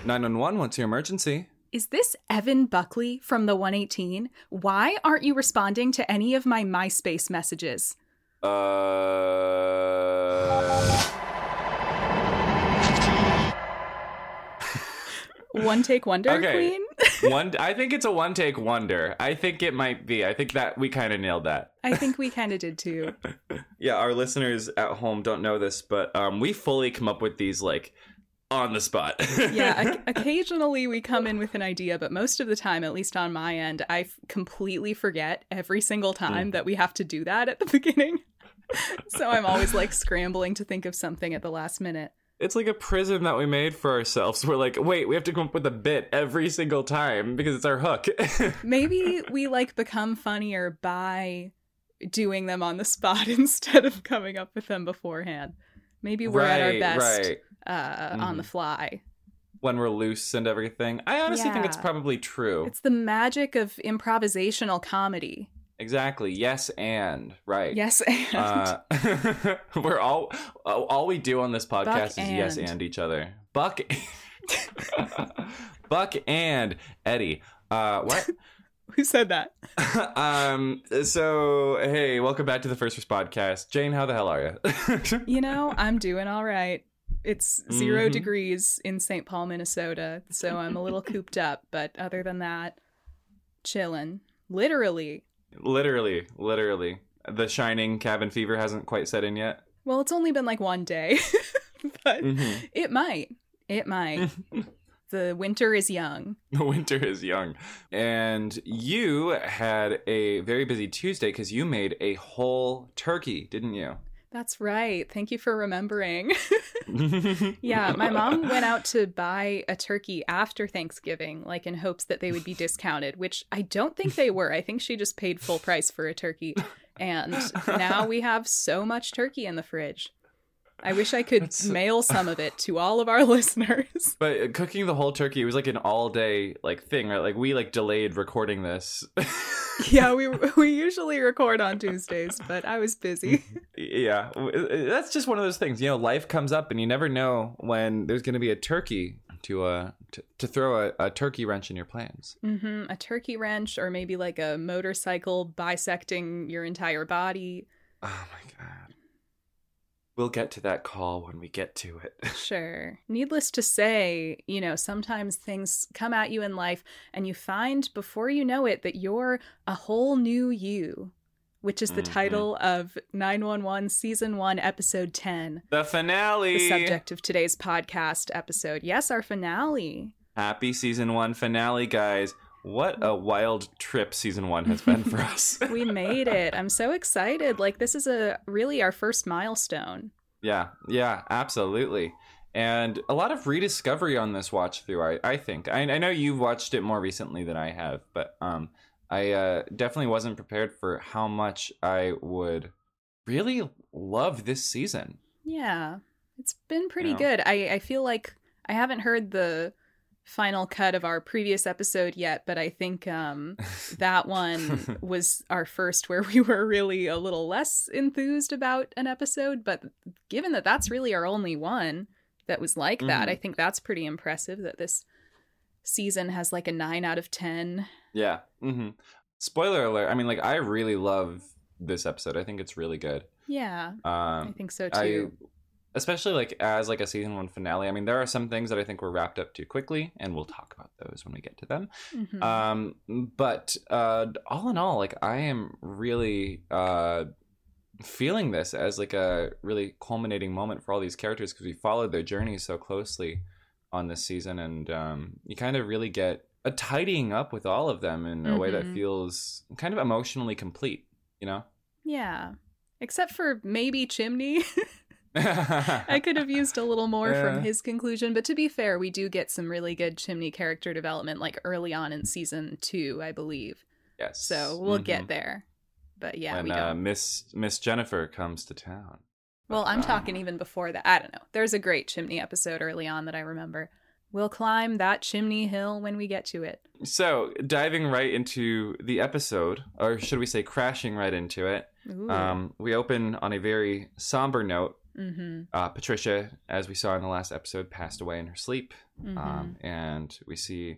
911, what's your emergency? Is this Evan Buckley from the 118? Why aren't you responding to any of my MySpace messages? One take wonder, Okay. Queen? I think it's a one take wonder. I think it might be. I think that we kind of nailed that. I think we kind of did too. Yeah, our listeners at home don't know this, but we fully come up with these like on the spot. Yeah, occasionally we come in with an idea, but most of the time, at least on my end, I completely forget every single time that we have to do that at the beginning. So I'm always like scrambling to think of something at the last minute. It's like a prison that we made for ourselves. We're like, wait, we have to come up with a bit every single time because it's our hook. Maybe we like become funnier by doing them on the spot instead of coming up with them beforehand. Maybe we're at our best on the fly. When we're loose and everything. I honestly think it's probably true. It's the magic of improvisational comedy. Exactly. Yes, and right. Yes, and we're all we do on this podcast is yes and each other. Buck and Eddie. What? Who said that? So hey, welcome back to the First First Podcast. Jane, how the hell are you? You know, I'm doing all right. It's 0 degrees in St. Paul, Minnesota, so I'm a little cooped up, but other than that, chilling. Literally. The shining cabin fever hasn't quite set in yet. Well, it's only been like one day, but it might. The winter is young. The winter is young. And you had a very busy Tuesday because you made a whole turkey, didn't you? That's right. Thank you for remembering. Yeah, my mom went out to buy a turkey after Thanksgiving, like in hopes that they would be discounted, which I don't think they were. I think she just paid full price for a turkey. And now we have so much turkey in the fridge. I wish I could mail some of it to all of our listeners. But cooking the whole turkey, it was like an all-day like thing, right? Like we like delayed recording this. Yeah, we usually record on Tuesdays, but I was busy. Yeah, that's just one of those things. You know, life comes up, and you never know when there's going to be a turkey to throw a turkey wrench in your plans. A turkey wrench, or maybe like a motorcycle bisecting your entire body. Oh my god. We'll get to that call when we get to it. Sure. Needless to say, you know, sometimes things come at you in life and you find before you know it that you're a whole new you, which is the title of 911 Season 1, Episode 10. The finale. The subject of today's podcast episode. Yes, our finale. Happy Season 1 finale, guys. What a wild trip Season 1 has been for us. We made it. I'm so excited. Like, this is really our first milestone. Yeah, absolutely. And a lot of rediscovery on this watch through, I think. I know you've watched it more recently than I have, but I definitely wasn't prepared for how much I would really love this season. Yeah, it's been pretty good. I feel like I haven't heard the final cut of our previous episode yet, but I think that one was our first where we were really a little less enthused about an episode. But given that that's really our only one that was like that, I think that's pretty impressive that this season has like a 9 out of 10. Yeah. Spoiler alert. I mean, like, I really love this episode. I think it's really good. Yeah, I think so too. Especially like as like a season 1 finale. I mean, there are some things that I think were wrapped up too quickly, and we'll talk about those when we get to them. But all in all, like, I am really feeling this as like a really culminating moment for all these characters because we followed their journeys so closely on this season, and you kind of really get a tidying up with all of them in a way that feels kind of emotionally complete, you know? Yeah. Except for maybe Chimney. I could have used a little more from his conclusion, but to be fair, we do get some really good Chimney character development like early on in season 2, I believe. Yes. So we'll get there. But yeah, when, we don't. Miss Jennifer comes to town. Well, I'm talking even before that. I don't know. There's a great Chimney episode early on that I remember. We'll climb that chimney hill when we get to it. So, diving right into the episode, or should we say crashing right into it, we open on a very somber note Patricia, as we saw in the last episode, passed away in her sleep. And we see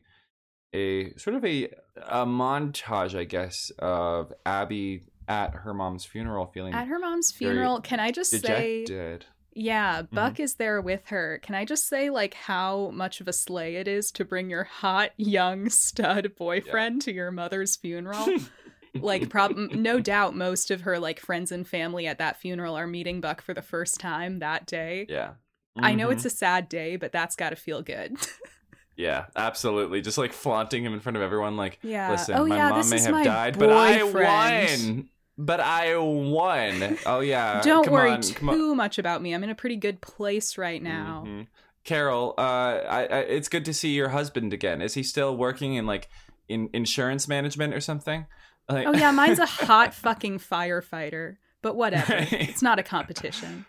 a sort of a montage, I guess, of Abby at her mom's funeral, feeling at her mom's funeral. Can I just dejected. say, yeah, Buck is there with her. Can I just say, like, how much of a slay it is to bring your hot young stud boyfriend to your mother's funeral? Like, no doubt most of her, like, friends and family at that funeral are meeting Buck for the first time that day. Yeah. I know it's a sad day, but that's got to feel good. Yeah, absolutely. Just, like, flaunting him in front of everyone, like, listen, my mom may have died, boyfriend. but I won. Oh, yeah. Don't worry too much about me. I'm in a pretty good place right now. Carol, it's good to see your husband again. Is he still working in, like, in insurance management or something? Like... Oh, yeah, mine's a hot fucking firefighter. But whatever. It's not a competition.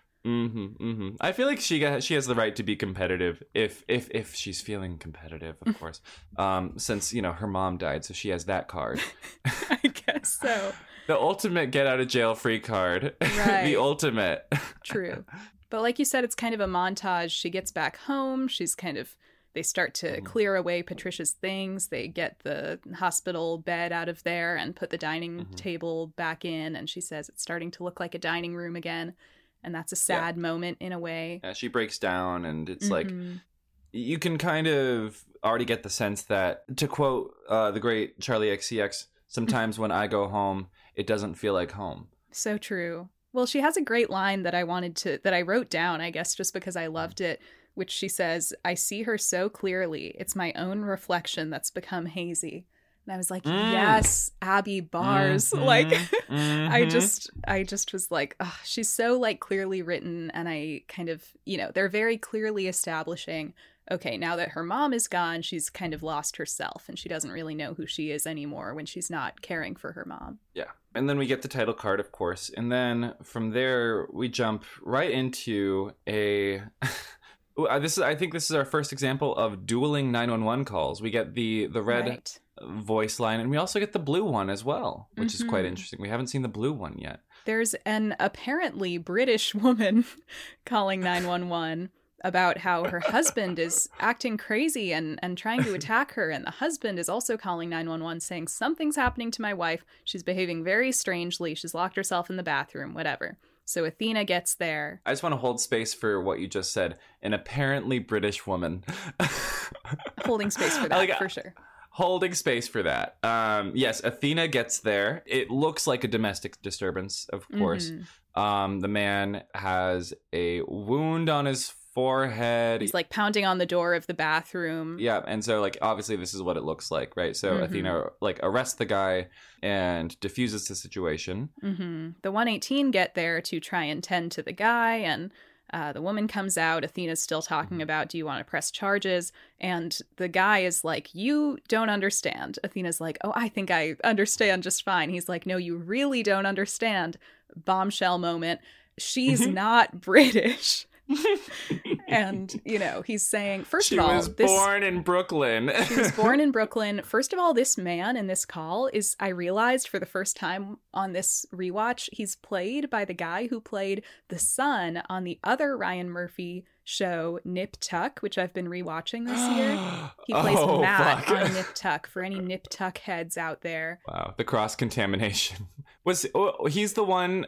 I feel like she has the right to be competitive if she's feeling competitive, of course. Since, you know, her mom died, so she has that card. I guess so. The ultimate get out of jail free card. Right. The ultimate. True. But like you said, it's kind of a montage. She gets back home. They start to clear away Patricia's things. They get the hospital bed out of there and put the dining table back in. And she says it's starting to look like a dining room again. And that's a sad moment in a way. Yeah, she breaks down, and it's like, you can kind of already get the sense that, to quote the great Charlie XCX, sometimes when I go home, it doesn't feel like home. So true. Well, she has a great line that I wrote down, I guess, just because I loved it, which she says, "I see her so clearly. It's my own reflection that's become hazy." And I was like, yes, Abby Bars. Like, I just was like, oh, she's so, like, clearly written. And I kind of, you know, they're very clearly establishing, okay, now that her mom is gone, she's kind of lost herself. And she doesn't really know who she is anymore when she's not caring for her mom. Yeah. And then we get the title card, of course. And then from there, we jump right into a... I think this is our first example of dueling 911 calls. We get the red voice line, and we also get the blue one as well, which is quite interesting. We haven't seen the blue one yet. There's an apparently British woman calling 911 about how her husband is acting crazy and trying to attack her, and the husband is also calling 911 saying something's happening to my wife. She's behaving very strangely. She's locked herself in the bathroom, whatever. So Athena gets there. I just want to hold space for what you just said. An apparently British woman. Holding space for that, for sure. Holding space for that. Yes, Athena gets there. It looks like a domestic disturbance, of course. The man has a wound on his forehead. He's like pounding on the door of the bathroom. Yeah, and so like obviously this is what it looks like, right? So Athena like arrests the guy and diffuses the situation. The 118 get there to try and tend to the guy, and the woman comes out. Athena's still talking about, do you want to press charges? And the guy is like, you don't understand. Athena's like, oh, I think I understand just fine. He's like, no, you really don't understand. Bombshell moment. She's not British. And, you know, he's saying, first of all, she was born in Brooklyn. She was born in Brooklyn. First of all, this man in this call is, I realized for the first time on this rewatch, he's played by the guy who played the son on the other Ryan Murphy show, Nip Tuck, which I've been rewatching this year. He plays Matt on Nip Tuck, for any Nip Tuck heads out there. Wow, the cross-contamination. He's the one,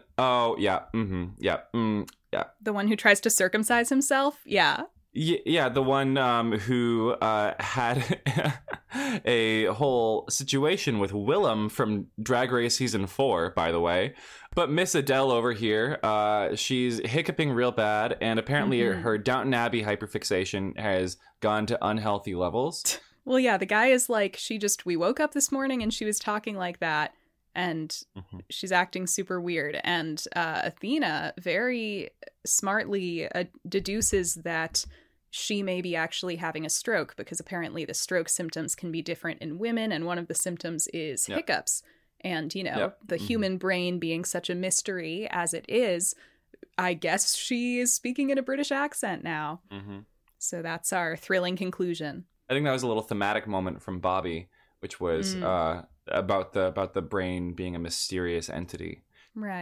yeah. The one who tries to circumcise himself? Yeah. Yeah, the one who had a whole situation with Willem from Drag Race Season 4, by the way. But Miss Adele over here, she's hiccuping real bad, and apparently her Downton Abbey hyperfixation has gone to unhealthy levels. Well, yeah, the guy is like, we woke up this morning and she was talking like that, and she's acting super weird. And Athena very smartly deduces that she may be actually having a stroke, because apparently the stroke symptoms can be different in women, and one of the symptoms is hiccups. And, you know, the human brain being such a mystery as it is, I guess she is speaking in a British accent now. So that's our thrilling conclusion. I think that was a little thematic moment from Bobby, which was about the brain being a mysterious entity. Right.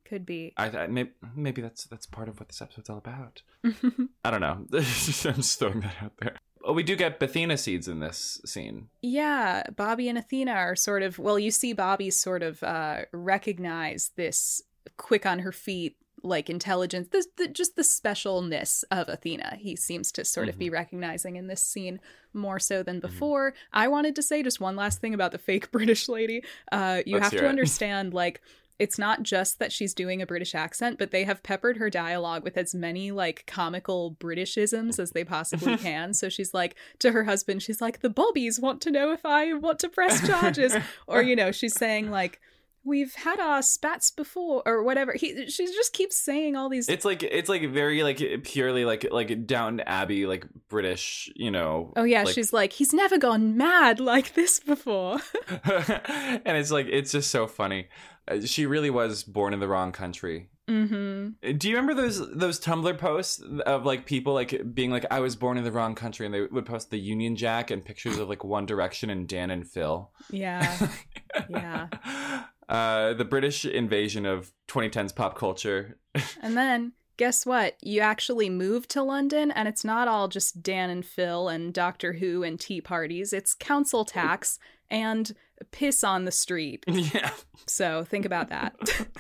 Could be. Maybe that's part of what this episode's all about. I don't know. I'm just throwing that out there. Oh, we do get Athena seeds in this scene. Yeah, Bobby and Athena are sort of, well, you see Bobby sort of recognize this quick on her feet, like intelligence, just the specialness of Athena. He seems to sort of be recognizing in this scene more so than before. I wanted to say just one last thing about the fake British lady. You have to understand, like, it's not just that she's doing a British accent, but they have peppered her dialogue with as many like comical Britishisms as they possibly can. So she's like, to her husband, she's like, the Bobbies want to know if I want to press charges. Or, you know, she's saying like, we've had our spats before or whatever. She just keeps saying all these. It's like very like purely like Downton Abbey, like British, you know. Oh yeah. Like... she's like, he's never gone mad like this before. And it's like, it's just so funny. She really was born in the wrong country. Mm-hmm. Do you remember those Tumblr posts of like people like being like, I was born in the wrong country, and they would post the Union Jack and pictures of like One Direction and Dan and Phil? Yeah. Yeah. The British invasion of 2010s pop culture. And then guess what? You actually moved to London, and it's not all just Dan and Phil and Doctor Who and tea parties. It's council tax and piss on the street. Yeah. So think about that.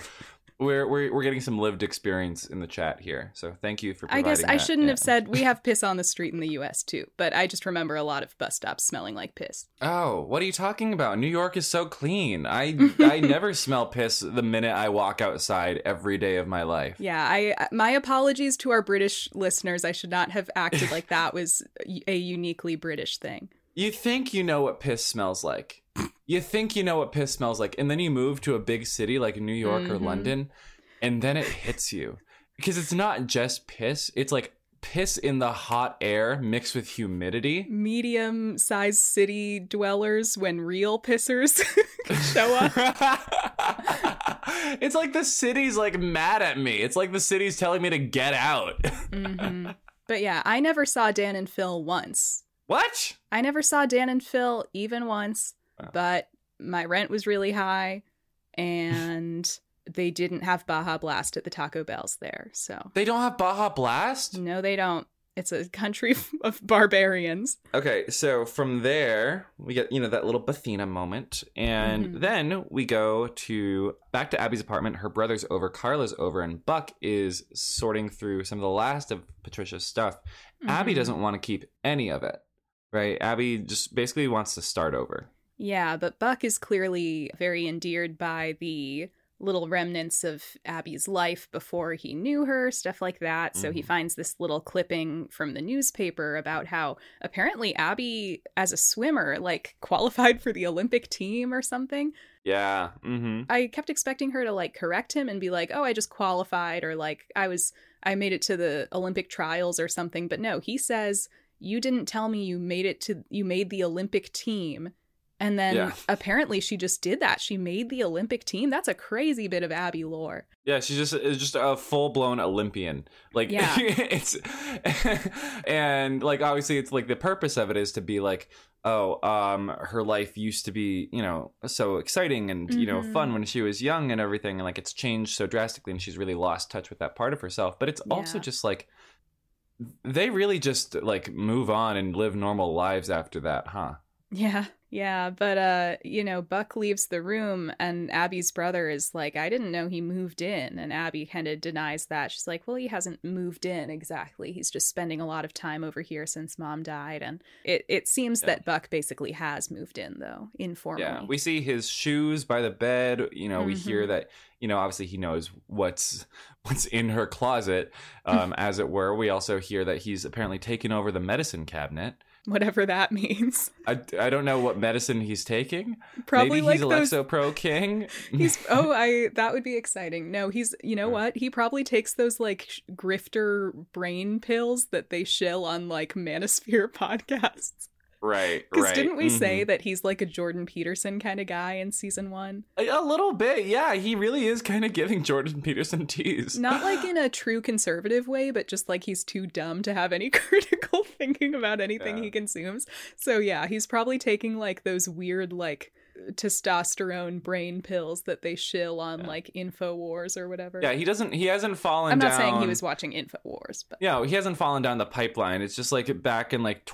We're getting some lived experience in the chat here, so thank you for providing I guess I that. shouldn't have said we have piss on the street in the US too, but I just remember a lot of bus stops smelling like piss. Oh, what are you talking about? New York is so clean. I never smell piss the minute I walk outside every day of my life. Yeah, my apologies to our British listeners. I should not have acted like that was a uniquely British thing. You think you know what piss smells like. You think you know what piss smells like, and then you move to a big city like New York or London, and then it hits you. Because it's not just piss, it's like piss in the hot air mixed with humidity. Medium-sized city dwellers when real pissers show up. It's like the city's like mad at me. It's like the city's telling me to get out. Mm-hmm. But yeah, I never saw Dan and Phil once. What? I never saw Dan and Phil even once, but my rent was really high, and they didn't have Baja Blast at the Taco Bells there, so. They don't have Baja Blast? No, they don't. It's a country of barbarians. Okay, so from there, we get, you know, that little Athena moment, and then we go back to Abby's apartment. Her brother's over, Carla's over, and Buck is sorting through some of the last of Patricia's stuff. Abby doesn't want to keep any of it. Right? Abby just basically wants to start over. Yeah, but Buck is clearly very endeared by the little remnants of Abby's life before he knew her, stuff like that. So he finds this little clipping from the newspaper about how apparently Abby, as a swimmer, like qualified for the Olympic team or something. Yeah. I kept expecting her to like correct him and be like, oh, I just qualified, or like I made it to the Olympic trials or something. But no, he says, you didn't tell me you made the Olympic team. And then apparently she just did that. She made the Olympic team. That's a crazy bit of Abby lore. Yeah, she's just a full-blown Olympian. Like, yeah. It's and like obviously it's like the purpose of it is to be like, her life used to be, you know, so exciting and, you know, fun when she was young and everything, and like it's changed so drastically and she's really lost touch with that part of herself. But it's also just like they really just like move on and live normal lives after that, huh? Yeah, but you know, Buck leaves the room and Abby's brother is like, I didn't know he moved in, and Abby kind of denies that. She's like, well, he hasn't moved in exactly. He's just spending a lot of time over here since Mom died, and it seems that Buck basically has moved in, though, informally. Yeah, we see his shoes by the bed. You know, we hear that, you know, obviously he knows what's in her closet, as it were. We also hear that he's apparently taken over the medicine cabinet. Whatever that means. I don't know what medicine he's taking. Probably maybe he's like Lexapro King. That would be exciting. No, you know what? He probably takes those like grifter brain pills that they shill on like Manosphere podcasts. Right. Because didn't we say that he's like a Jordan Peterson kind of guy in season 1? A little bit, yeah. He really is kind of giving Jordan Peterson tease. Not like in a true conservative way, but just like he's too dumb to have any critical thinking about anything he consumes. So yeah, he's probably taking like those weird like testosterone brain pills that they shill on like InfoWars or whatever. Yeah, he hasn't fallen I'm down. not saying he was watching InfoWars, but yeah, he hasn't fallen down the pipeline. It's just like back in like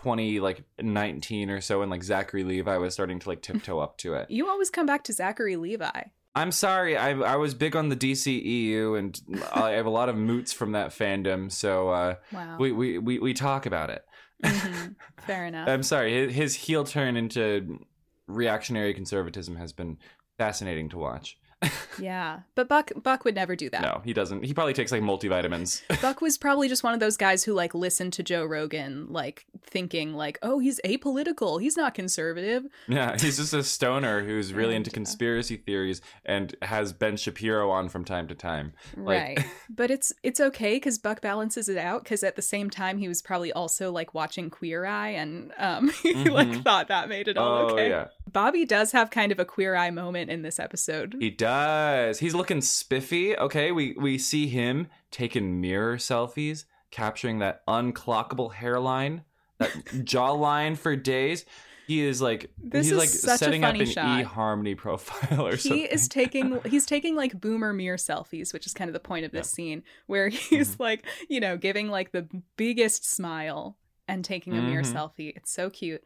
2019 or so, when like Zachary Levi was starting to like tiptoe up to it. You always come back to Zachary Levi. I'm sorry, I was big on the DCEU, and I have a lot of moots from that fandom, so Wow. we talk about it. Mm-hmm. Fair enough. I'm sorry, his heel turn into reactionary conservatism has been fascinating to watch. Yeah, but Buck would never do that. No, he doesn't. He probably takes like multivitamins. Buck was probably just one of those guys who like listened to Joe Rogan, like thinking like, oh, he's apolitical, he's not conservative. Yeah, he's just a stoner who's really into conspiracy theories and has Ben Shapiro on from time to time. Right. But it's okay because Buck balances it out, because at the same time he was probably also like watching Queer Eye, and he like thought that made it all okay. Yeah. Bobby does have kind of a Queer Eye moment in this episode. He does. He's looking spiffy. Okay, we see him taking mirror selfies, capturing that unclockable hairline, that jawline for days. He is like, he's like setting up an eHarmony profile or something. He's taking like boomer mirror selfies, which is kind of the point of this scene, where he's like, you know, giving like the biggest smile and taking a mirror selfie. It's so cute.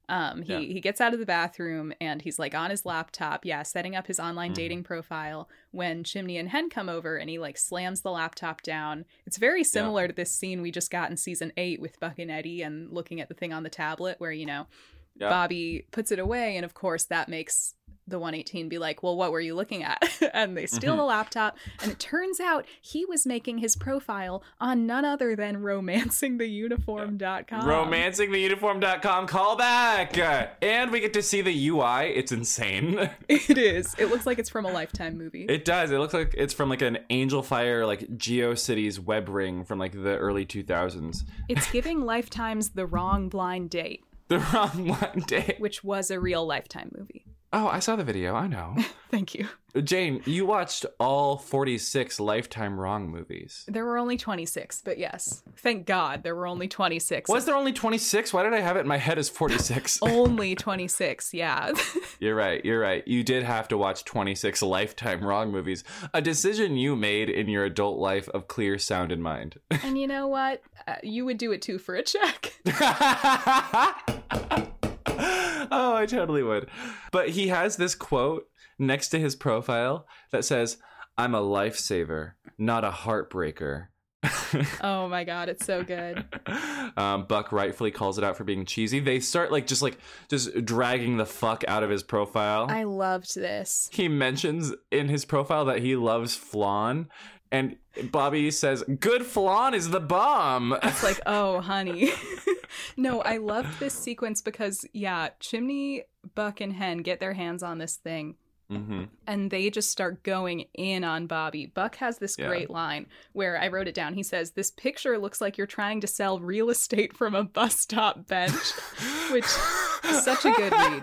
He gets out of the bathroom and he's like on his laptop, setting up his online dating profile, when Chimney and Hen come over and he like slams the laptop down. It's very similar to this scene we just got in season 8 with Buck and Eddie and looking at the thing on the tablet, where, you know, Bobby puts it away, and of course that makes the 118 be like, well, what were you looking at? And they steal the laptop, and it turns out he was making his profile on none other than romancingtheuniform.com. Romancingtheuniform.com callback! And we get to see the UI. It's insane. It is. It looks like it's from a Lifetime movie. It does. It looks like it's from like an Angel Fire, like GeoCities web ring from like the early 2000s. It's giving Lifetime's The Wrong Blind Date. The Wrong Blind Date. Which was a real Lifetime movie. Oh, I saw the video. I know. Thank you. Jane, you watched all 46 Lifetime Wrong movies. There were only 26, but yes. Thank God there were only 26. Was there only 26? Why did I have it in my head as 46? Only 26, yeah. You're right. You did have to watch 26 Lifetime Wrong movies. A decision you made in your adult life of clear sound and mind. And you know what? You would do it too for a check. Oh, I totally would. But he has this quote next to his profile that says, "I'm a lifesaver, not a heartbreaker." Oh my God, it's so good. Buck rightfully calls it out for being cheesy. They start just dragging the fuck out of his profile. I loved this. He mentions in his profile that he loves flan, and Bobby says, "Good flan is the bomb." It's like, oh, honey. No, I loved this sequence because, Chimney, Buck, and Hen get their hands on this thing. Mm-hmm. And they just start going in on Bobby. Buck has this great line where I wrote it down. He says, "This picture looks like you're trying to sell real estate from a bus stop bench," which is such a good read.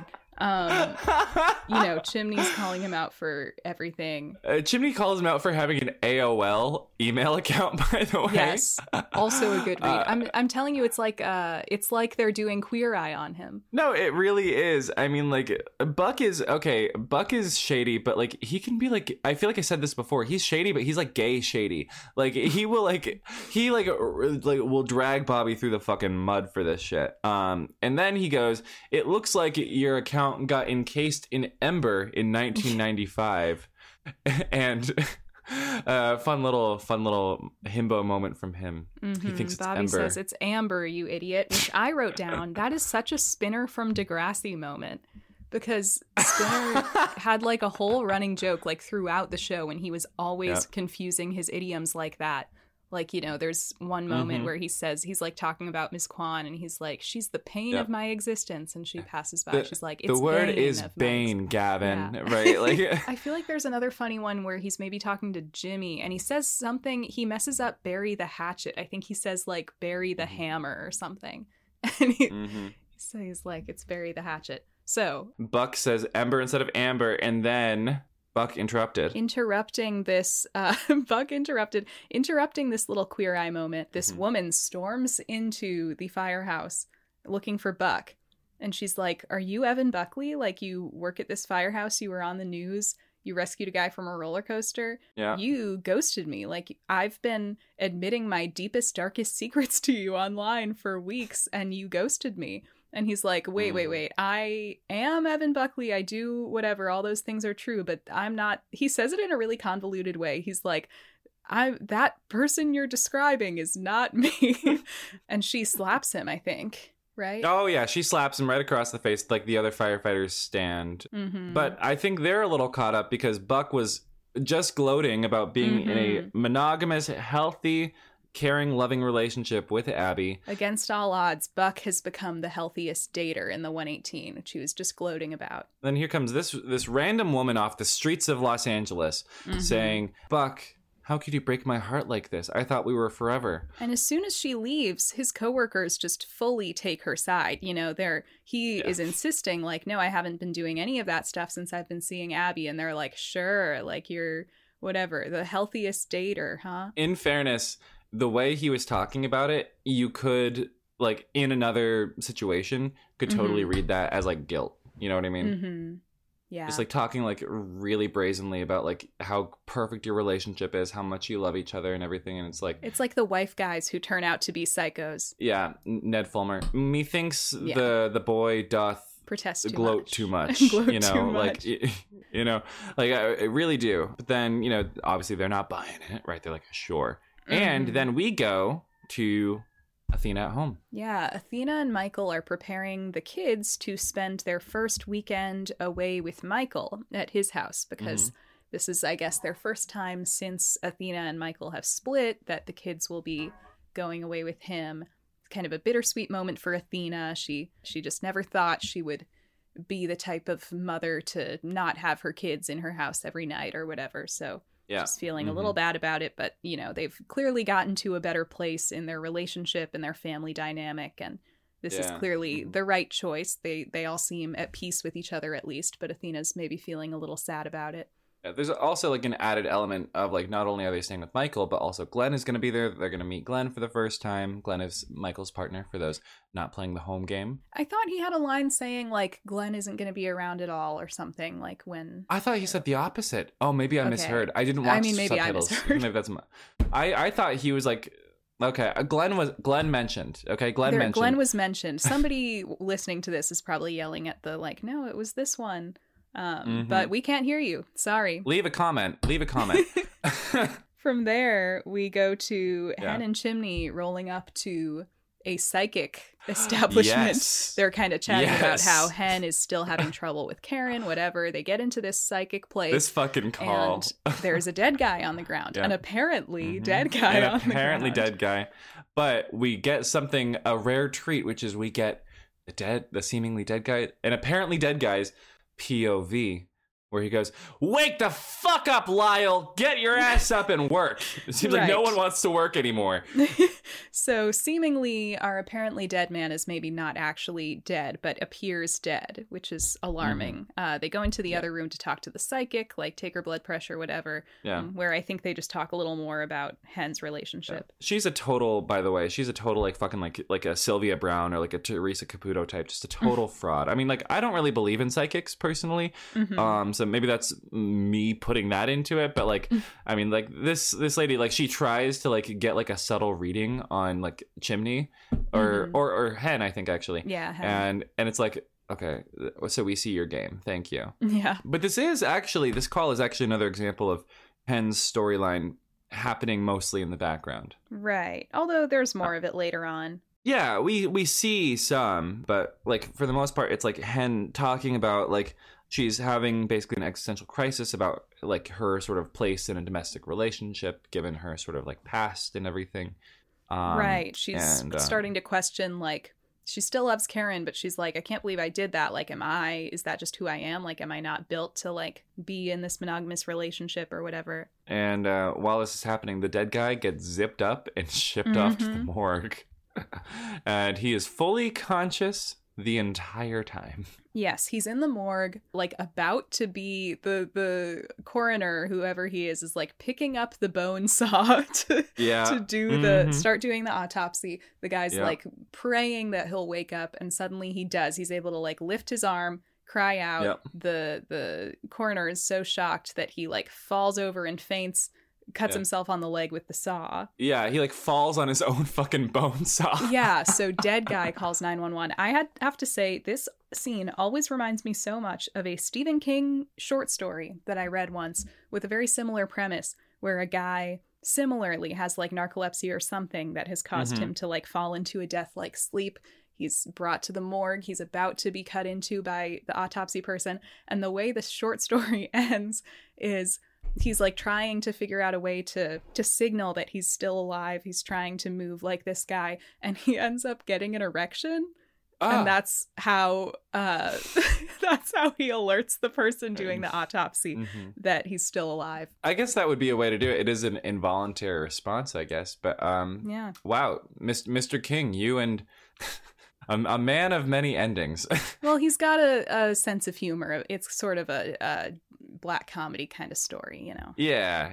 Chimney's calling him out for everything. Chimney calls him out for having an AOL email account, by the way. Yes, also a good read. I'm telling you, it's like they're doing Queer Eye on him. No, it really is. I mean, like, Buck is shady, but like he can be like, I feel like I said this before. He's shady, but he's like gay shady. Like he will will drag Bobby through the fucking mud for this shit. And then he goes, "It looks like your account got encased in ember in 1995." And fun little himbo moment from him. Mm-hmm. He thinks it's Bobby ember. Says it's amber, you idiot, which I wrote down. That is such a Spinner from Degrassi moment, because Spinner had like a whole running joke like throughout the show, and he was always confusing his idioms like that. Like, there's one moment where he says, he's like talking about Miss Kwan, and he's like, "She's the pain of my existence," and she passes by. She's like, "It's the word bane is bane, Gavin." Right? Like, I feel like there's another funny one where he's maybe talking to Jimmy, and he says something. He messes up "bury the hatchet." I think he says like "bury the hammer" or something, and he says like, "It's bury the hatchet." So Buck says ember instead of amber, and then Buck interrupted. Interrupting this little Queer Eye moment. This woman storms into the firehouse looking for Buck. And she's like, are you Evan Buckley? Like, you work at this firehouse, you were on the news, you rescued a guy from a roller coaster. Yeah. You ghosted me. Like, I've been admitting my deepest, darkest secrets to you online for weeks, and you ghosted me. And he's like, wait. I am Evan Buckley. I do whatever. All those things are true, but I'm not. He says it in a really convoluted way. He's like, that person you're describing is not me. And she slaps him, I think. Right? Oh, yeah. She slaps him right across the face like the other firefighters stand. Mm-hmm. But I think they're a little caught up because Buck was just gloating about being in a monogamous, healthy, caring, loving relationship with Abby. Against all odds, Buck has become the healthiest dater in the 118, which he was just gloating about. Then here comes this random woman off the streets of Los Angeles saying, Buck, how could you break my heart like this? I thought we were forever. And as soon as she leaves, his coworkers just fully take her side. You know, he is insisting, like, no, I haven't been doing any of that stuff since I've been seeing Abby. And they're like, sure, like, you're whatever, the healthiest dater, huh? In fairness, the way he was talking about it, you could, like, in another situation, could totally read that as, like, guilt. You know what I mean? Mm-hmm. Yeah. Just, like, talking, like, really brazenly about, like, how perfect your relationship is, how much you love each other and everything. And it's like the wife guys who turn out to be psychos. Yeah, Ned Fulmer. Methinks the boy doth protest too gloat much. too much. Gloat you know, too much. like, you know, like, I really do. But then, you know, obviously they're not buying it, right? They're like, sure. And then we go to Athena at home. Yeah, Athena and Michael are preparing the kids to spend their first weekend away with Michael at his house because this is, I guess, their first time since Athena and Michael have split that the kids will be going away with him. It's kind of a bittersweet moment for Athena. She just never thought she would be the type of mother to not have her kids in her house every night or whatever. So she's feeling a little bad about it, but, you know, they've clearly gotten to a better place in their relationship and their family dynamic, and this is clearly the right choice. They all seem at peace with each other, at least, but Athena's maybe feeling a little sad about it. Yeah, there's also, like, an added element of, like, not only are they staying with Michael, but also Glenn is going to be there. They're going to meet Glenn for the first time. Glenn is Michael's partner for those not playing the home game. I thought he had a line saying, like, Glenn isn't going to be around at all or something, like when... I thought he said the opposite. Oh, maybe I misheard. I didn't watch maybe subtitles. I misheard. Maybe that's I thought he was like... Okay, Glenn mentioned. Okay, Glenn was mentioned. Somebody listening to this is probably yelling at the, like, no, it was this one. But we can't hear you. Sorry. Leave a comment. From there, we go to Hen and Chimney rolling up to a psychic establishment. Yes. They're kind of chatting about how Hen is still having trouble with Karen, whatever. They get into this psychic place. This fucking call. And there's a dead guy on the ground. An apparently dead guy on the ground. Apparently dead guy. But we get something, a rare treat, which is we get the seemingly dead guy, and apparently dead guy's POV, where he goes, "Wake the fuck up, Lyle! Get your ass up and work." It seems like no one wants to work anymore. So seemingly our apparently dead man is maybe not actually dead, but appears dead, which is alarming. They go into the other room to talk to the psychic, like take her blood pressure, whatever. Where I think they just talk a little more about Hen's relationship. She's a total, by the way, like fucking like a Sylvia Brown or like a Teresa Caputo type, just a total fraud. I mean, like, I don't really believe in psychics personally. So maybe that's me putting that into it, but like, I mean, like this lady, like, she tries to like get like a subtle reading on like Chimney or Hen, I think, actually. Yeah, Hen. And it's like, okay, so we see your game, thank you. Yeah. But this call is actually another example of Hen's storyline happening mostly in the background. Right. Although there's more of it later on. Yeah, we see some, but like for the most part, it's like Hen talking about like she's having basically an existential crisis about like her sort of place in a domestic relationship, given her sort of like past and everything. Right. She's starting to question, like, she still loves Karen, but she's like, I can't believe I did that. Like, is that just who I am? Like, am I not built to like be in this monogamous relationship or whatever? And while this is happening, the dead guy gets zipped up and shipped off to the morgue. And he is fully conscious, the entire time. Yes, he's in the morgue, like about to be the coroner, whoever he is like picking up the bone saw to do start doing the autopsy. The guy's like praying that he'll wake up, and suddenly he does. He's able to like lift his arm, cry out. The coroner is so shocked that he like falls over and faints, cuts himself on the leg with the saw. Yeah, he like falls on his own fucking bone saw. Yeah, so dead guy calls 911. I have to say, this scene always reminds me so much of a Stephen King short story that I read once with a very similar premise, where a guy similarly has like narcolepsy or something that has caused him to like fall into a death-like sleep. He's brought to the morgue. He's about to be cut into by the autopsy person. And the way the short story ends is he's like trying to figure out a way to signal that he's still alive. He's trying to move like this guy, and he ends up getting an erection. And that's how he alerts the person doing the autopsy that he's still alive. I guess that would be a way to do it. It is an involuntary response, I guess. But wow, Mr. King, you and a man of many endings. Well, he's got a sense of humor. It's sort of a black comedy kind of story, you know.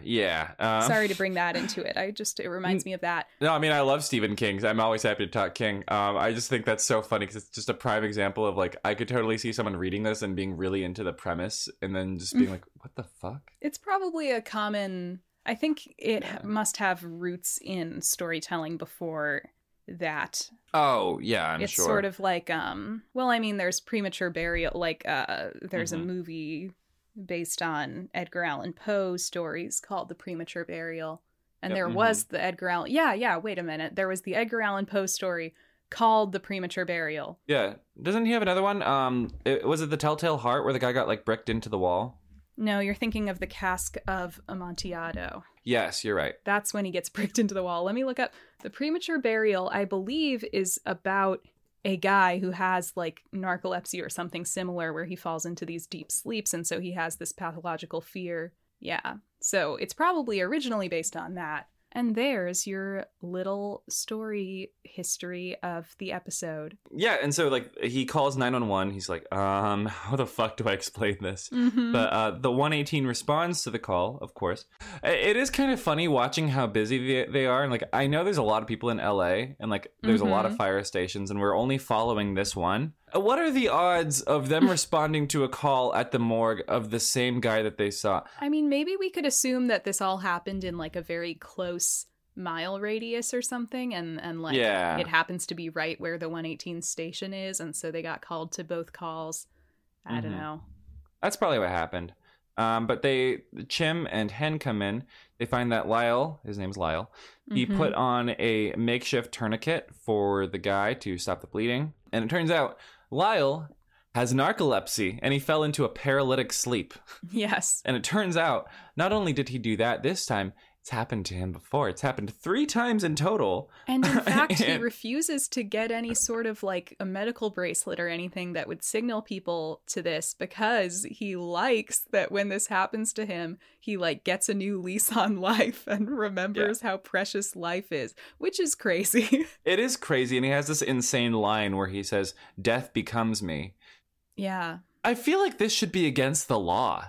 Yeah. Sorry to bring that into it. It reminds me of that. No, I mean, I love Stephen King. I'm always happy to talk King. I just think that's so funny because it's just a prime example of like, I could totally see someone reading this and being really into the premise and then just being like, what the fuck? It's probably a common, I think it must have roots in storytelling before that. Oh, yeah, I'm sure. It's sort of like, well, I mean, there's premature burial, like, there's a movie based on Edgar Allan Poe's stories called The Premature Burial. And there was the Edgar Allan... Yeah, wait a minute. There was the Edgar Allan Poe story called The Premature Burial. Yeah. Doesn't he have another one? Was it The Telltale Heart where the guy got, like, bricked into the wall? No, you're thinking of The Cask of Amontillado. Yes, you're right. That's when he gets bricked into the wall. Let me look up. The Premature Burial, I believe, is about a guy who has like narcolepsy or something similar, where he falls into these deep sleeps, and so he has this pathological fear. Yeah. So it's probably originally based on that. And there's your little story history of the episode. Yeah, and so like he calls 911. He's like, how the fuck do I explain this? But the 118 responds to the call, of course. It is kind of funny watching how busy they are. And like, I know there's a lot of people in LA and like there's a lot of fire stations, and we're only following this one. What are the odds of them responding to a call at the morgue of the same guy that they saw? I mean, maybe we could assume that this all happened in like a very close mile radius or something, and like it happens to be right where the 118 station is, and so they got called to both calls. I don't know. That's probably what happened. But Chim and Hen come in. They find that Lyle, his name's Lyle, he put on a makeshift tourniquet for the guy to stop the bleeding. And it turns out Lyle has narcolepsy, and he fell into a paralytic sleep. Yes. And it turns out, not only did he do that this time, it's happened to him before. It's happened 3 times in total. And in fact, he refuses to get any sort of like a medical bracelet or anything that would signal people to this, because he likes that when this happens to him, he like gets a new lease on life and remembers how precious life is, which is crazy. It is crazy. And he has this insane line where he says, "Death becomes me." Yeah. I feel like this should be against the law.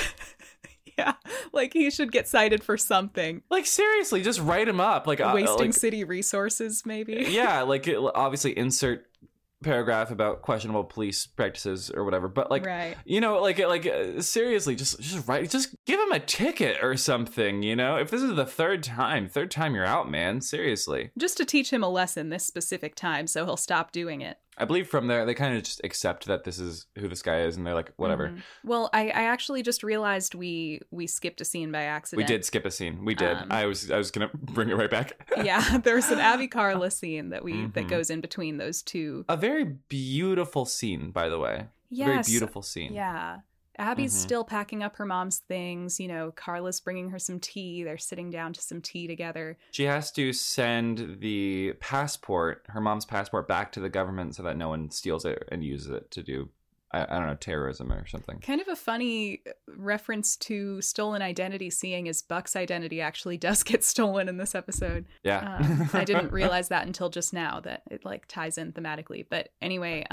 Yeah, like he should get cited for something. Like seriously, just write him up. Like wasting city resources, maybe. Yeah, like obviously insert paragraph about questionable police practices or whatever. But like, you know, like seriously, just write, just give him a ticket or something. You know, if this is the third time you're out, man. Seriously, just to teach him a lesson this specific time, so he'll stop doing it. I believe from there, they kind of just accept that this is who this guy is, and they're like, whatever. Well, I actually just realized we skipped a scene by accident. We did skip a scene. We did. I was gonna bring it right back. Yeah, there's an Abby Carla scene that goes in between those two. A very beautiful scene, by the way. Yes. A very beautiful scene. Yeah. Abby's still packing up her mom's things. You know, Carla's bringing her some tea. They're sitting down to some tea together. She has to send the passport, her mom's passport, back to the government so that no one steals it and uses it to do I don't know, terrorism or something. Kind of a funny reference to stolen identity, seeing as Buck's identity actually does get stolen in this episode. Yeah. I didn't realize that until just now, that it like ties in thematically. But anyway,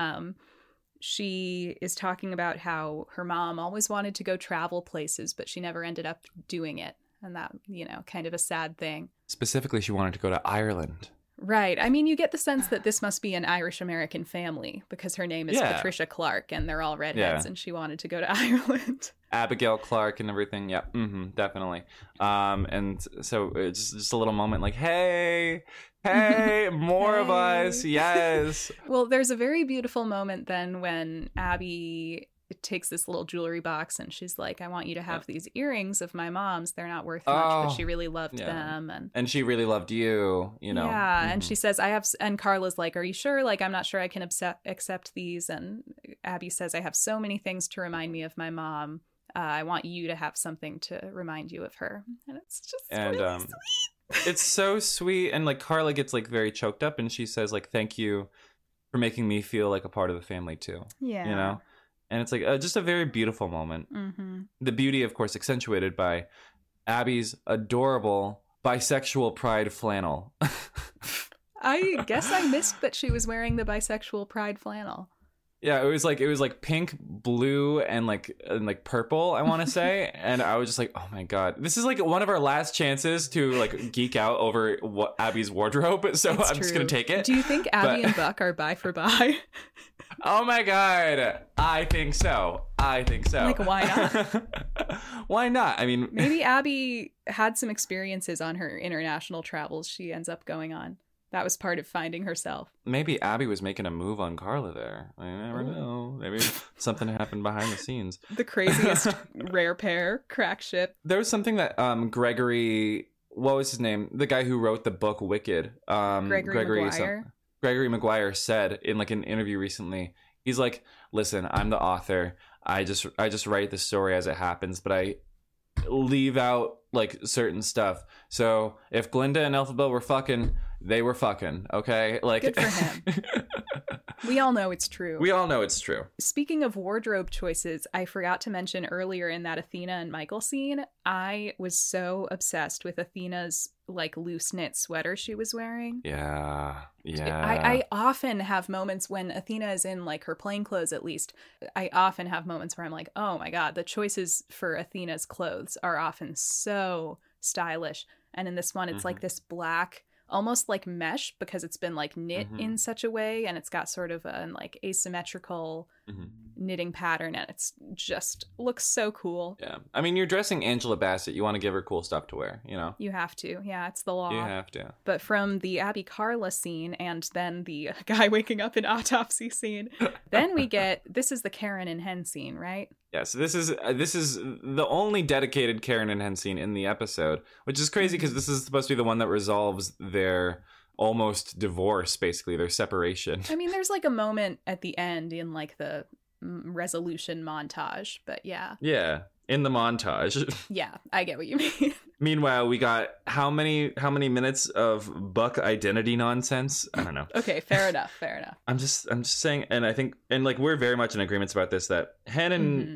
she is talking about how her mom always wanted to go travel places, but she never ended up doing it. And that, you know, kind of a sad thing. Specifically, she wanted to go to Ireland. Right. I mean, you get the sense that this must be an Irish-American family because her name is Patricia Clark and they're all redheads and she wanted to go to Ireland. Abigail Clark and everything. Yeah, definitely. And so it's just a little moment like, hey, more of us. Yes. Well, there's a very beautiful moment then when Abby takes this little jewelry box and she's like, I want you to have these earrings of my mom's. They're not worth much, but she really loved them. And she really loved you, you know. Yeah. And she says, and Carla's like, are you sure? Like, I'm not sure I can accept these. And Abby says, I have so many things to remind me of my mom. I want you to have something to remind you of her. And it's just really sweet. It's so sweet. And like Carla gets like very choked up and she says like, thank you for making me feel like a part of the family too. Yeah. You know? And it's like just a very beautiful moment. Mm-hmm. The beauty, of course, accentuated by Abby's adorable bisexual pride flannel. I guess I missed that she was wearing the bisexual pride flannel. Yeah, it was like pink, blue, and like purple, I want to say. And I was just like, oh my God, this is like one of our last chances to like geek out over what Abby's wardrobe. So I'm just gonna take it. Do you think Abby and Buck are bi for bi? Oh my God, I think so. Like, why not? Why not? I mean, maybe Abby had some experiences on her international travels she ends up going on. That was part of finding herself. Maybe Abby was making a move on Carla there. I never know. Maybe something happened behind the scenes. The craziest rare pair, crack ship. There was something that Gregory, what was his name? The guy who wrote the book Wicked. Gregory Maguire. Gregory Maguire said in like an interview recently, he's like, listen, I'm the author. I just write the story as it happens, but I leave out like certain stuff. So if Glinda and Elphaba were fucking, they were fucking, okay? Like, good for him. We all know it's true. We all know it's true. Speaking of wardrobe choices, I forgot to mention earlier in that Athena and Michael scene, I was so obsessed with Athena's like loose knit sweater she was wearing. Yeah. I often have moments when Athena is in like her plain clothes, at least. I often have moments where I'm like, oh my God, the choices for Athena's clothes are often so stylish. And in this one, it's like this black, almost like mesh because it's been like knit in such a way, and it's got sort of a like asymmetrical knitting pattern, and it's just looks so cool. Yeah, I mean, you're dressing Angela Bassett, you want to give her cool stuff to wear, you know. You have to. Yeah, it's the law. You have to. But from the Abby Carla scene and then the guy waking up in autopsy scene, then we get, this is the Karen and Hen scene, right? Yeah, so this is the only dedicated Karen and Hen scene in the episode, which is crazy because this is supposed to be the one that resolves their almost divorce, basically, their separation. I mean, there's like a moment at the end in like the resolution montage, but yeah. Yeah, in the montage. Yeah, I get what you mean. Meanwhile, we got how many minutes of Buck identity nonsense? I don't know. Okay, fair enough. I'm just saying, and I think, and like we're very much in agreement about this, that Hen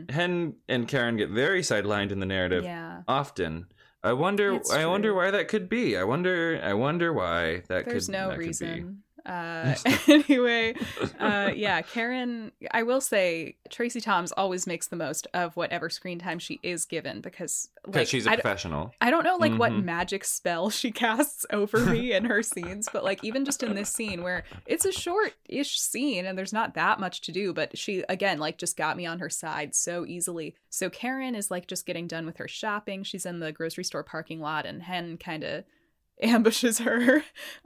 and Karen get very sidelined in the narrative often. I wonder why that could be. I wonder why that There's could. no that reason. Could be. Anyway, yeah, Karen, I will say Tracy Toms always makes the most of whatever screen time she is given because she's a professional. I don't know like what magic spell she casts over me in her scenes, but like even just in this scene where it's a short-ish scene and there's not that much to do, but she again like just got me on her side so easily. So Karen is like just getting done with her shopping. She's in the grocery store parking lot and Hen kind of ambushes her.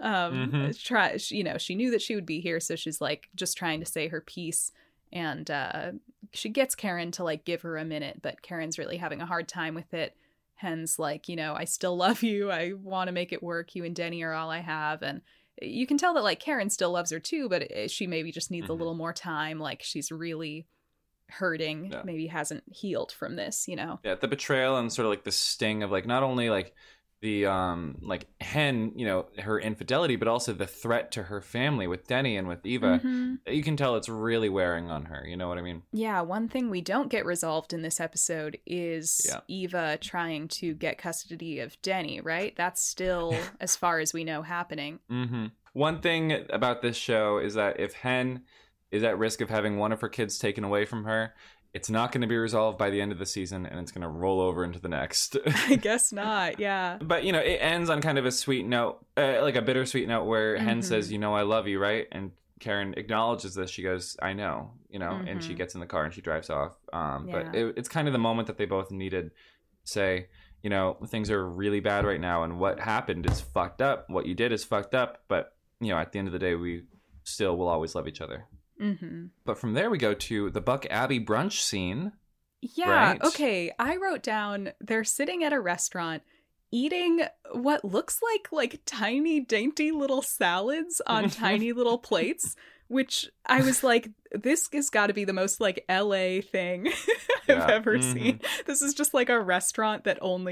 She knew that she would be here, so she's like just trying to say her piece, and she gets Karen to like give her a minute, but Karen's really having a hard time with it. Hen's like, I still love you, I want to make it work, you and Denny are all I have. And you can tell that like Karen still loves her too, but she maybe just needs a little more time, like she's really hurting, maybe hasn't healed from this. Yeah, the betrayal and sort of like the sting of like not only like like Hen, her infidelity, but also the threat to her family with Denny and with Eva. You can tell it's really wearing on her. You know what I mean? Yeah, one thing we don't get resolved in this episode is Eva trying to get custody of Denny, right? That's still, as far as we know, happening. One thing about this show is that if Hen is at risk of having one of her kids taken away from her, it's not going to be resolved by the end of the season, and it's going to roll over into the next. I guess not, yeah. But, it ends on kind of a sweet note, like a bittersweet note where Hen says, I love you, right? And Karen acknowledges this. She goes, I know, and she gets in the car and she drives off. But it's kind of the moment that they both needed to say, things are really bad right now, and what happened is fucked up. What you did is fucked up, but, at the end of the day, we still will always love each other. But from there we go to the Buck Abby brunch scene. Yeah, right? Okay. I wrote down they're sitting at a restaurant eating what looks like tiny, dainty little salads on tiny little plates, which I was like, this has got to be the most LA thing I've ever seen. This is just like a restaurant that only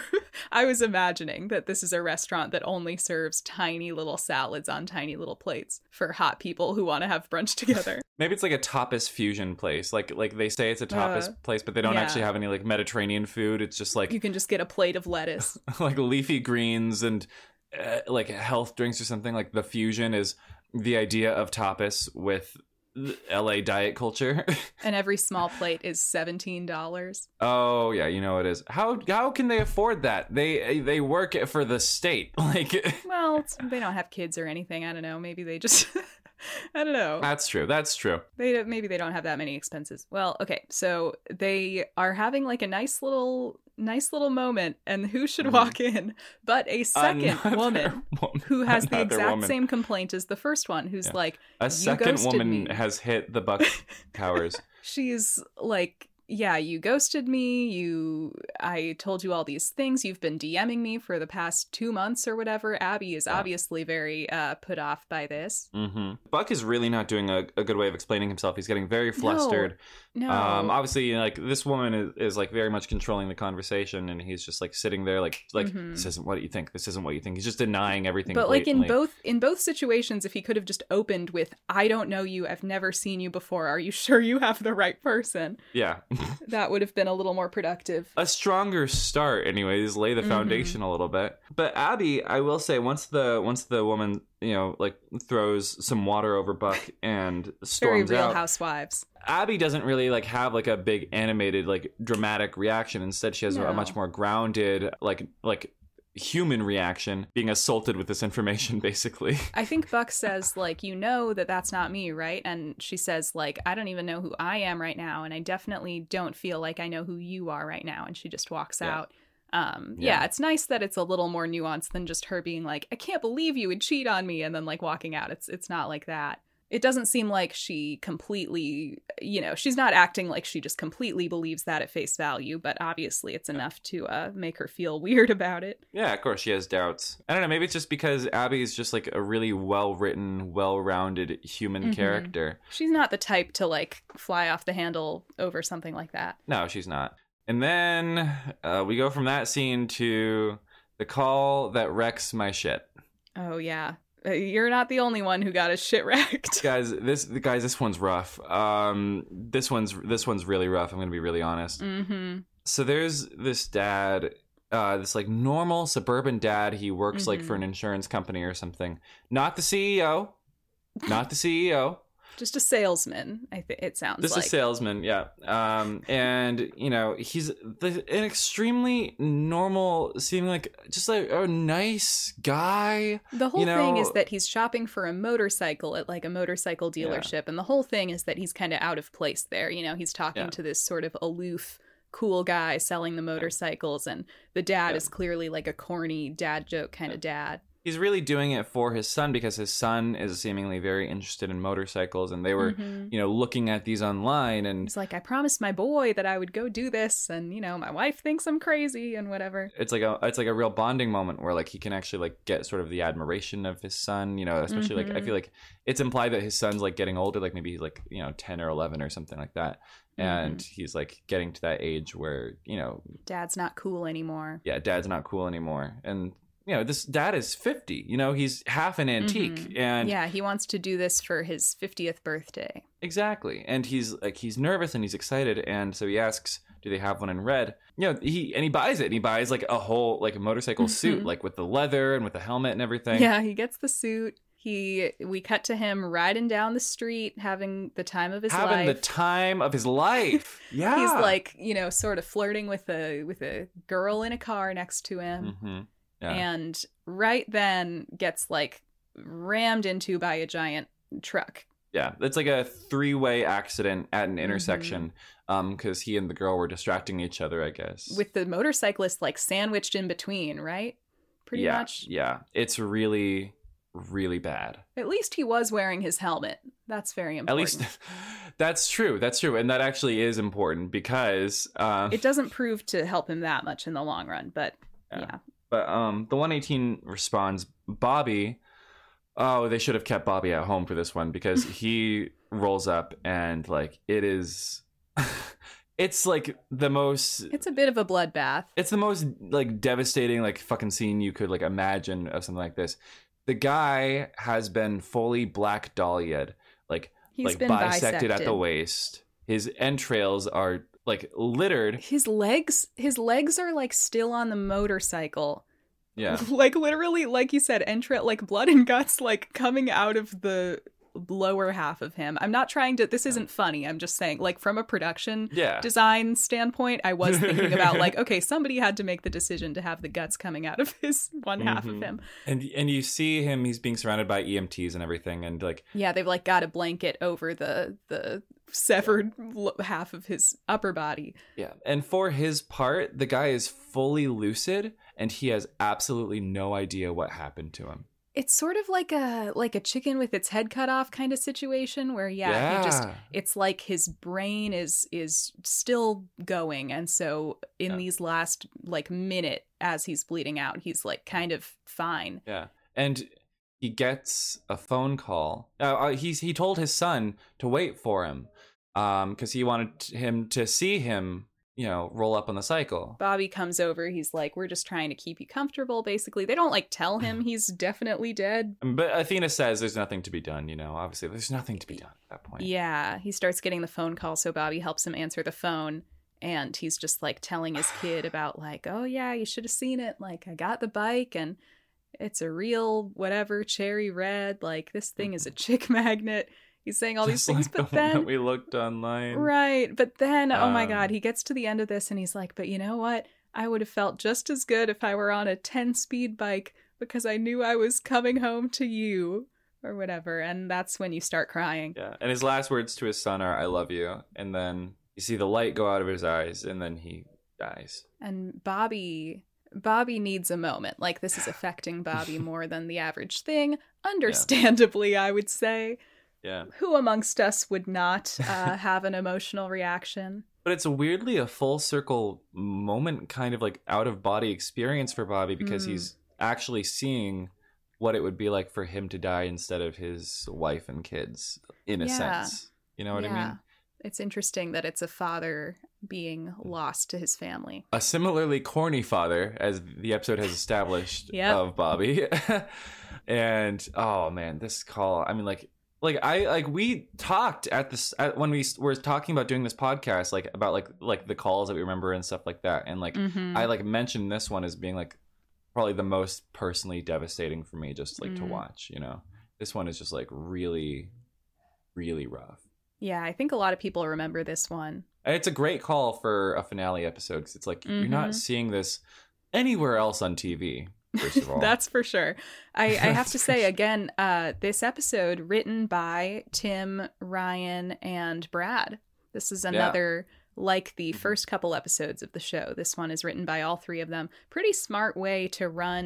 I was imagining that this is a restaurant that only serves tiny little salads on tiny little plates for hot people who want to have brunch together. Maybe it's like a tapas fusion place. Like they say it's a tapas place, but they don't actually have any Mediterranean food. It's just like... You can just get a plate of lettuce. like leafy greens and health drinks or something. Like the fusion is the idea of tapas with LA diet culture. And every small plate is $17. Oh yeah, it is. How can they afford that? They work for the state. Well, they don't have kids or anything. I don't know. Maybe they just I don't know. That's true. Maybe they don't have that many expenses. Well, okay. So they are having a nice little moment, and who should walk in but a second woman who has the exact same complaint as the first one, who's like, a second woman has hit the Buck towers. She's like, yeah, you ghosted me. I told you all these things. You've been DMing me for the past 2 months or whatever. Abby is obviously very put off by this. Buck is really not doing a good way of explaining himself. He's getting very flustered. No. Obviously, this woman is very much controlling the conversation, and he's just sitting there this isn't what you think. This isn't what you think. He's just denying everything. But blatantly. in both situations, if he could have just opened with, I don't know you. I've never seen you before. Are you sure you have the right person? Yeah. That would have been a little more productive. A stronger start, anyways, lay the foundation a little bit. But Abby, I will say, once the woman, throws some water over Buck and storms Very Real out, Housewives. Abby doesn't really have a big animated dramatic reaction. Instead, she has a much more grounded human reaction, being assaulted with this information, basically. I think Buck says, that's not me, right? And she says, I don't even know who I am right now, and I definitely don't feel like I know who you are right now, and she just walks out. It's nice that it's a little more nuanced than just her being like, I can't believe you would cheat on me, and then walking out. It's not like that. It doesn't seem like she completely, she's not acting like she just completely believes that at face value, but obviously it's enough to make her feel weird about it. Yeah, of course she has doubts. I don't know, maybe it's just because Abby is just a really well-written, well-rounded human character. She's not the type to fly off the handle over something like that. No, she's not. And then we go from that scene to the call that wrecks my shit. Oh, yeah. You're not the only one who got his shit wrecked. Guys, this one's rough. This one's really rough. I'm going to be really honest. So there's this dad, this normal suburban dad. He works for an insurance company or something. Not the CEO. Just a salesman, it sounds like. Just a salesman, yeah. And, he's an extremely normal, seeming just a nice guy. The whole thing is that he's shopping for a motorcycle at a motorcycle dealership. Yeah. And the whole thing is that he's kind of out of place there. He's talking to this sort of aloof, cool guy selling the motorcycles. And the dad is clearly a corny dad joke kind of dad. he's really doing it for his son because his son is seemingly very interested in motorcycles, and they were, looking at these online, and he's like, I promised my boy that I would go do this, and my wife thinks I'm crazy and whatever. It's like a real bonding moment where like he can actually like get sort of the admiration of his son, especially like I feel like it's implied that his son's like getting older, like maybe he's like 10 or 11 or something like that, and he's like getting to that age where dad's not cool anymore. Yeah, dad's not cool anymore, and this dad is 50. He's half an antique, and yeah, he wants to do this for his 50th birthday. Exactly, and he's nervous and he's excited, and so he asks, "Do they have one in red?" He buys it. And he buys like a whole like a motorcycle suit, like with the leather and with the helmet and everything. Yeah, he gets the suit. We cut to him riding down the street, having the time of his life. Having the time of his life. Yeah, he's like sort of flirting with a girl in a car next to him. Mm-hmm. Yeah. And right then gets like rammed into by a giant truck. Yeah, it's like a 3-way accident at an intersection because he and the girl were distracting each other, I guess. With the motorcyclist like sandwiched in between, right? Pretty much. Yeah, it's really, really bad. At least he was wearing his helmet. That's very important. At least that's true. That's true. And that actually is important because... it doesn't prove to help him that much in the long run, but yeah. But the 118 responds, Bobby, they should have kept Bobby at home for this one because he rolls up and like it is, it's like the most. It's a bit of a bloodbath. It's the most like devastating like fucking scene you could like imagine of something like this. The guy has been fully Black Dahlia'd, he's been bisected at the waist. His entrails are like littered. His legs are like still on the motorcycle. Yeah. Like literally, like you said, like blood and guts like coming out of the lower half of him. I'm not trying to, this isn't funny. I'm just saying like from a production design standpoint, I was thinking about like, okay, somebody had to make the decision to have the guts coming out of his one half of him. And you see him, he's being surrounded by EMTs and everything. And like, yeah, they've like got a blanket over the severed half of his upper body. Yeah. And for his part, the guy is fully lucid and he has absolutely no idea what happened to him. It's sort of like a chicken with its head cut off kind of situation where he just, it's like his brain is still going, and so in these last like minute as he's bleeding out, he's like kind of fine. Yeah. And he gets a phone call. He told his son to wait for him because he wanted him to see him roll up on the cycle. Bobby comes over. He's like, we're just trying to keep you comfortable, basically. They don't like tell him he's definitely dead. But Athena says there's nothing to be done, obviously there's nothing to be done at that point. Yeah, he starts getting the phone call, so Bobby helps him answer the phone, and he's just like telling his kid about like, oh yeah, you should have seen it. Like, I got the bike and it's a real whatever cherry red. Like, this thing is a chick magnet. He's saying all these things, like but the then one that we looked online. Right. But then, oh my God, he gets to the end of this and he's like, but you know what? I would have felt just as good if I were on a 10-speed bike because I knew I was coming home to you or whatever. And that's when you start crying. Yeah. And his last words to his son are, I love you. And then you see the light go out of his eyes and then he dies. And Bobby needs a moment. Like, this is affecting Bobby more than the average thing. Understandably, I would say. Yeah. Who amongst us would not have an emotional reaction? But it's weirdly a full circle moment, kind of like out of body experience for Bobby because he's actually seeing what it would be like for him to die instead of his wife and kids, in a sense. You know what I mean? It's interesting that it's a father being lost to his family. A similarly corny father, as the episode has established, of Bobby. And, oh man, this call, I mean, we talked when we were talking about doing this podcast, like about like the calls that we remember and stuff like that, and I like mentioned this one as being like probably the most personally devastating for me, just like to watch. This one is just like really, really rough. Yeah, I think a lot of people remember this one. And it's a great call for a finale episode because it's like you're not seeing this anywhere else on TV. First of all. That's for sure. I have to say again, this episode written by Tim, Ryan, and Brad. This is another, like the first couple episodes of the show. This one is written by all three of them. Pretty smart way to run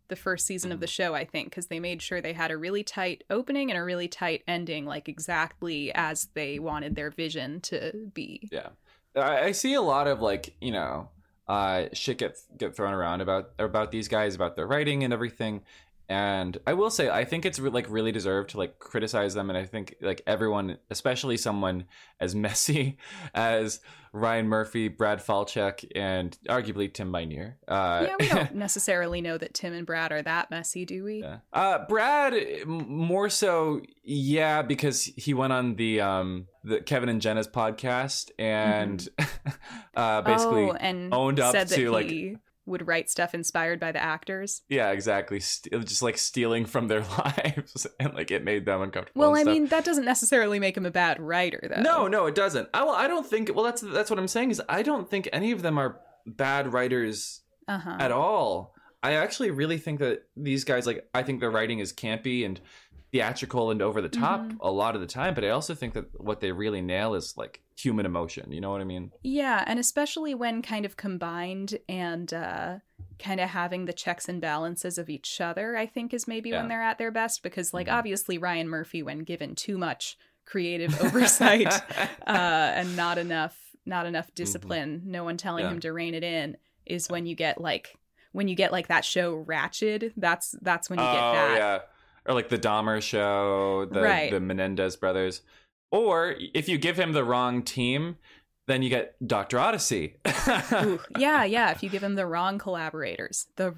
the first season of the show, I think, because they made sure they had a really tight opening and a really tight ending, like exactly as they wanted their vision to be. Yeah. I see a lot of like, shit get thrown around about these guys, about their writing and everything. And I will say, I think it's really deserved to like criticize them. And I think like everyone, especially someone as messy as Ryan Murphy, Brad Falchuk, and arguably Tim Minear. Yeah, we don't necessarily know that Tim and Brad are that messy, do we? Yeah. Brad more so, yeah, because he went on the Kevin and Jenna's podcast and basically and owned up said that to like he would write stuff inspired by the actors. Yeah, exactly. Just like stealing from their lives, and like it made them uncomfortable. Well, I mean, that doesn't necessarily make him a bad writer, though. No, it doesn't. I don't think. Well, that's what I'm saying is I don't think any of them are bad writers at all. I actually really think that these guys, like, I think their writing is campy and theatrical and over the top a lot of the time, but I also think that what they really nail is like human emotion. You know what I mean? Yeah, and especially when kind of combined and kind of having the checks and balances of each other, I think is maybe when they're at their best, because like obviously Ryan Murphy, when given too much creative oversight and not enough discipline, no one telling him to rein it in, is when you get like that show Ratched. That's when you get that. Yeah. Or like the Dahmer show, the Menendez brothers. Or if you give him the wrong team, then you get Dr. Odyssey. Ooh, yeah. If you give him the wrong collaborators. Then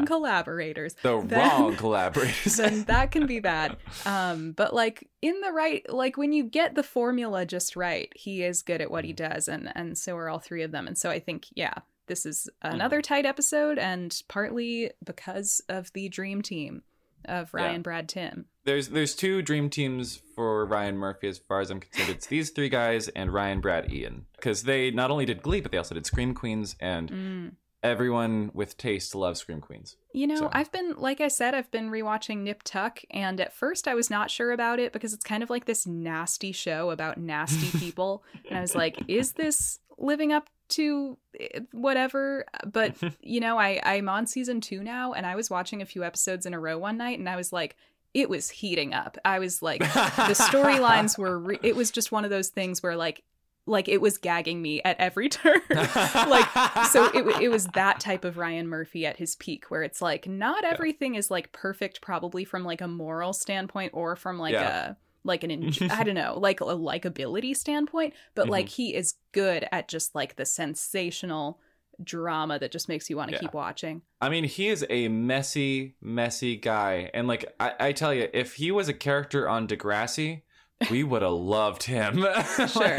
that can be bad. But like in the right, like when you get the formula just right, he is good at what he does. And so are all three of them. And so I think, this is another tight episode, and partly because of the dream team of Ryan, Brad, Tim. There's two dream teams for Ryan Murphy as far as I'm concerned. It's these three guys and Ryan, Brad, Ian. Because they not only did Glee, but they also did Scream Queens, and everyone with taste loves Scream Queens. I've been rewatching Nip Tuck, and at first I was not sure about it because it's kind of like this nasty show about nasty people. And I was like, is this living up to whatever? But I'm on season 2 now, and I was watching a few episodes in a row one night, and I was like, it was heating up. I was like, the storylines were it was just one of those things where like it was gagging me at every turn. So it was that type of Ryan Murphy at his peak, where it's like not everything is like perfect, probably from like a moral standpoint or from like I don't know, like a likability standpoint, but like he is good at just like the sensational drama that just makes you want to keep watching. I mean, he is a messy guy, and like I tell you, if he was a character on Degrassi, we would have loved him. Sure.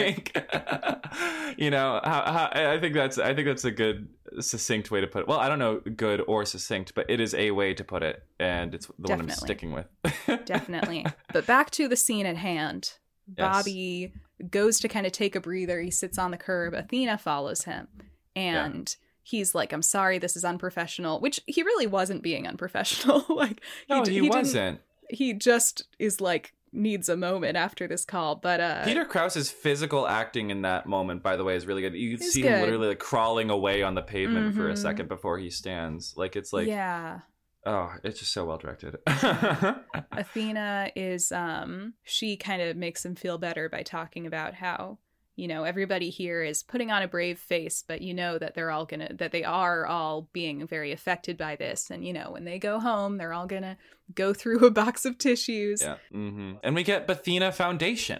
I think that's a good succinct way to put it. Well, I don't know good or succinct, but it is a way to put it, and it's the one I'm sticking with. Definitely. But back to the scene at hand. Bobby goes to kind of take a breather. He sits on the curb. Athena follows him, and he's like, "I'm sorry, this is unprofessional," which he really wasn't being unprofessional. He wasn't. He just is like, needs a moment after this call. But Peter Krause's physical acting in that moment, by the way, is really good. You see him literally like crawling away on the pavement for a second before he stands. Like, it's like, oh, it's just so well directed. Athena is she kind of makes him feel better by talking about how, everybody here is putting on a brave face, but that they are all being very affected by this. And, when they go home, they're all going to go through a box of tissues. Yeah. Mm-hmm. And we get Bethina Foundation.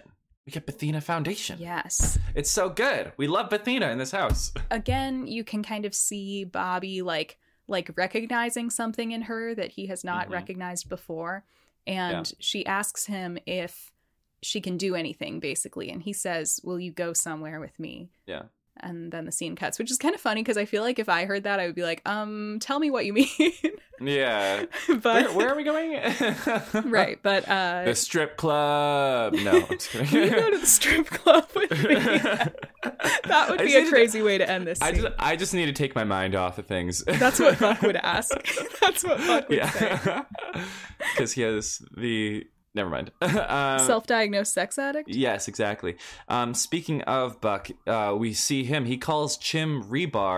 Yes. It's so good. We love Bethina in this house. Again, you can kind of see Bobby like recognizing something in her that he has not recognized before. And she asks him if she can do anything, basically. And he says, "Will you go somewhere with me?" Yeah. And then the scene cuts, which is kind of funny because I feel like if I heard that, I would be like, tell me what you mean. Yeah. But where are we going? Right. But the strip club. No, I'm just kidding. Will you go to the strip club with me? That would be a crazy way to end this scene. I just need to take my mind off of things. That's what Buck would ask. That's what Buck would say. Because he has the... Never mind. Self-diagnosed sex addict? Yes, exactly. Speaking of Buck, we see him. He calls Chim Rebar,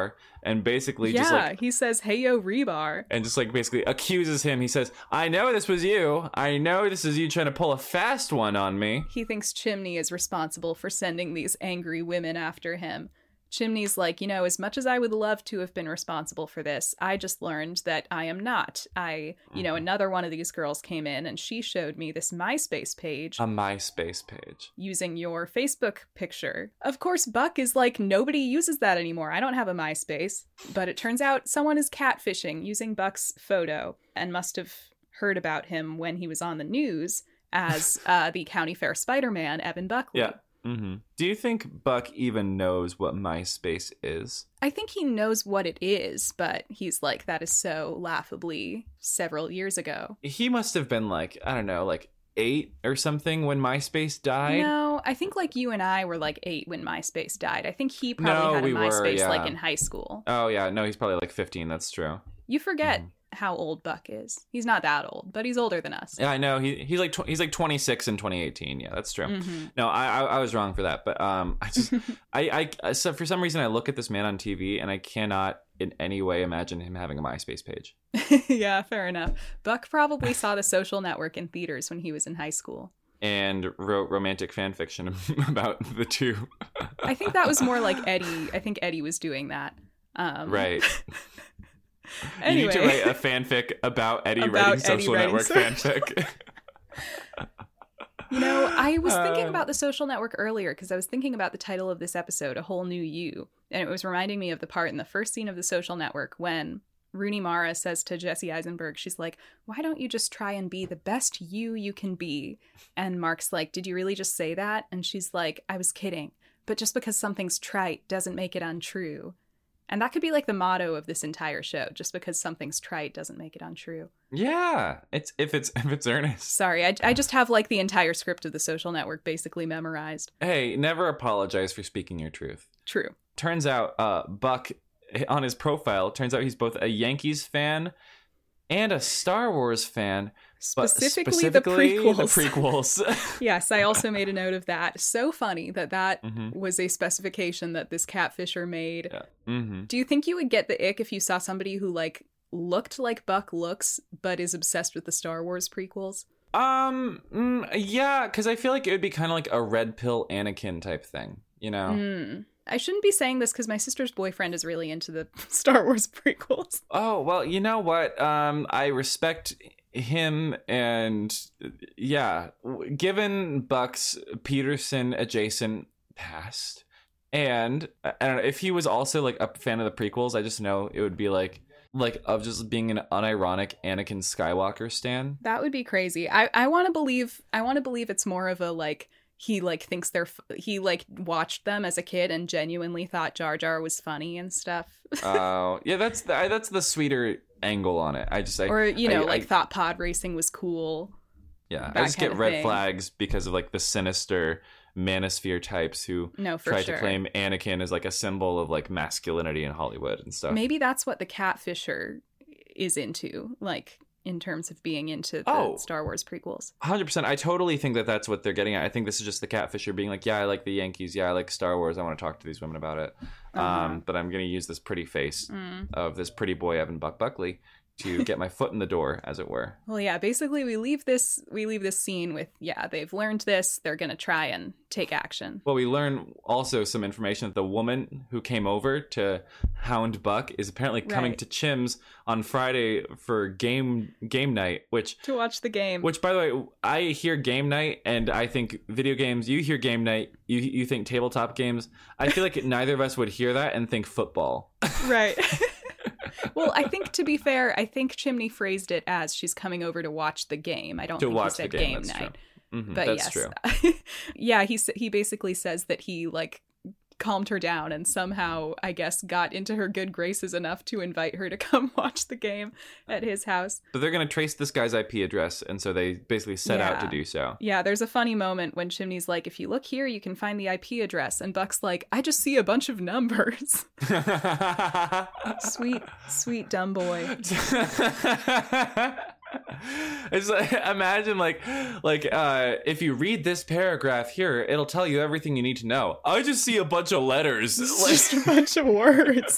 and basically he says, "Hey yo, Rebar," and just like basically accuses him. He says, "I know this was you. I know this is you trying to pull a fast one on me." He thinks Chimney is responsible for sending these angry women after him. Chimney's like, as much as I would love to have been responsible for this, I just learned that I am not. Another one of these girls came in and she showed me this MySpace page. A MySpace page. Using your Facebook picture. Of course, Buck is like, nobody uses that anymore. I don't have a MySpace. But it turns out someone is catfishing using Buck's photo and must have heard about him when he was on the news as the County Fair Spider-Man, Evan Buckley. Yeah. Mm-hmm. Do you think Buck even knows what MySpace is? I think he knows what it is, but he's like, that is so laughably several years ago. He must have been like, I don't know, like 8 or something when MySpace died. No, I think like you and I were like 8 when MySpace died. I think he probably had a MySpace like in high school. Oh yeah, no, he's probably like 15. That's true. You forget how old Buck is. He's not that old, but he's older than us. Yeah, I know. He's like 26 in 2018. Yeah, that's true. Mm-hmm. No, I was wrong for that. But so for some reason I look at this man on TV and I cannot in any way imagine him having a MySpace page. Yeah, fair enough. Buck probably saw The Social Network in theaters when he was in high school. And wrote romantic fan fiction about the two. I think that was more like Eddie. I think Eddie was doing that. Right. Anyway. You need to write a fanfic about Eddie writing Social Network fanfic. I was thinking about The Social Network earlier because I was thinking about the title of this episode, A Whole New You. And it was reminding me of the part in the first scene of The Social Network when Rooney Mara says to Jesse Eisenberg, she's like, why don't you just try and be the best you can be? And Mark's like, did you really just say that? And she's like, I was kidding. But just because something's trite doesn't make it untrue. And that could be like the motto of this entire show. Just because something's trite doesn't make it untrue. Yeah, if it's earnest. Sorry, I just have like the entire script of The Social Network basically memorized. Hey, never apologize for speaking your truth. True. Turns out Buck, on his profile, turns out he's both a Yankees fan and a Star Wars fan. Specifically the prequels. The prequels. Yes, I also made a note of that. So funny that was a specification that this catfisher made. Yeah. Mm-hmm. Do you think you would get the ick if you saw somebody who like looked like Buck looks but is obsessed with the Star Wars prequels? Yeah, because I feel like it would be kind of like a red pill Anakin type thing, I shouldn't be saying this because my sister's boyfriend is really into the Star Wars prequels. Oh, well, you know what? I respect him, and yeah, given Buck's Peterson adjacent past, and I don't know, if he was also like a fan of the prequels, I just know it would be like of just being an unironic Anakin Skywalker stan. That would be crazy. I want to believe it's more of a like he like thinks he like watched them as a kid and genuinely thought Jar Jar was funny and stuff. Oh, yeah, that's the sweeter angle on it. I thought pod racing was cool. Yeah, I just get red flags because of like the sinister manosphere types who try to claim Anakin as like a symbol of like masculinity in Hollywood and stuff. Maybe that's what the catfisher is into, like in terms of being into the Star Wars prequels. 100%. I totally think that that's what they're getting at. I think this is just the catfisher being like, yeah, I like the Yankees. Yeah, I like Star Wars. I want to talk to these women about it. But I'm going to use this pretty face of this pretty boy, Evan Buckley, to get my foot in the door, as it were. Well, yeah, basically we leave this scene with, they've learned this. They're going to try and take action. Well, we learn also some information that the woman who came over to hound Buck is apparently coming to Chim's on Friday for game night, to watch the game. Which, by the way, I hear game night and I think video games. You hear game night, you think tabletop games. I feel like neither of us would hear that and think football. Right. Well, I think, to be fair, I think Chimney phrased it as she's coming over to watch the game. I don't think he said game night. Mm-hmm, but that's true. Yeah, he basically says that he like calmed her down and somehow, I guess, got into her good graces enough to invite her to come watch the game at his house. But they're going to trace this guy's IP address, and so they basically set out to do so. Yeah, there's a funny moment when Chimney's like, if you look here, you can find the IP address. And Buck's like, I just see a bunch of numbers. Sweet dumb boy. It's like, imagine if you read this paragraph here, it'll tell you everything you need to know. I just see a bunch of letters. It's just a bunch of words.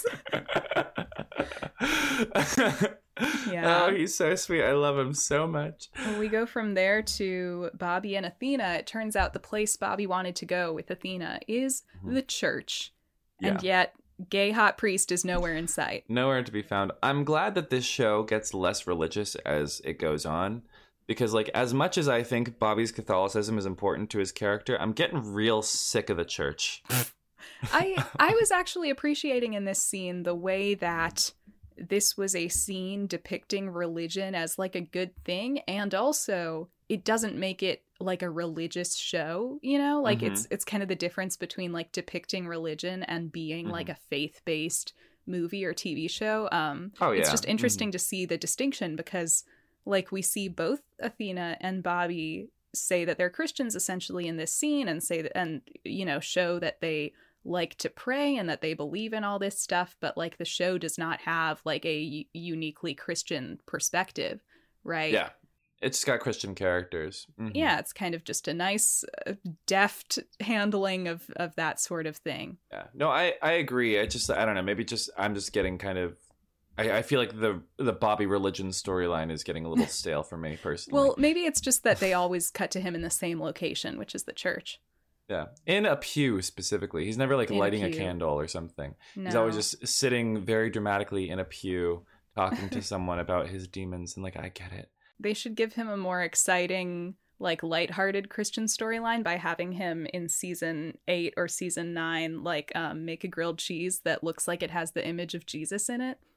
Yeah. Oh, he's so sweet. I love him so much. Well, we go from there to Bobby and Athena. It turns out the place Bobby wanted to go with Athena is the church. Yeah. And yet, gay hot priest is nowhere in sight. Nowhere to be found. I'm glad that this show gets less religious as it goes on. Because, like, as much as I think Bobby's Catholicism is important to his character, I'm getting real sick of the church. I was actually appreciating in this scene the way that this was a scene depicting religion as like a good thing, and also it doesn't make it like a religious show, you know? Like it's kind of the difference between like depicting religion and being like a faith-based movie or TV show. It's just interesting to see the distinction, because like we see both Athena and Bobby say that they're Christians essentially in this scene, and say that, and you know, show that they like to pray and that they believe in all this stuff, but like the show does not have like a uniquely Christian perspective, right? Yeah, it's got Christian characters. Yeah, it's kind of just a nice deft handling of that sort of thing. Yeah, no, I agree. I don't know, maybe just I'm just getting kind of I feel like the Bobby religion storyline is getting a little stale for me personally. Well, maybe it's just that they always cut to him in the same location, which is the church. Yeah, in a pew specifically. He's never like lighting a candle or something. No. He's always just sitting very dramatically in a pew talking to someone about his demons, and like, I get it. They should give him a more exciting, like lighthearted Christian storyline by having him in season 8 or season 9 like make a grilled cheese that looks like it has the image of Jesus in it.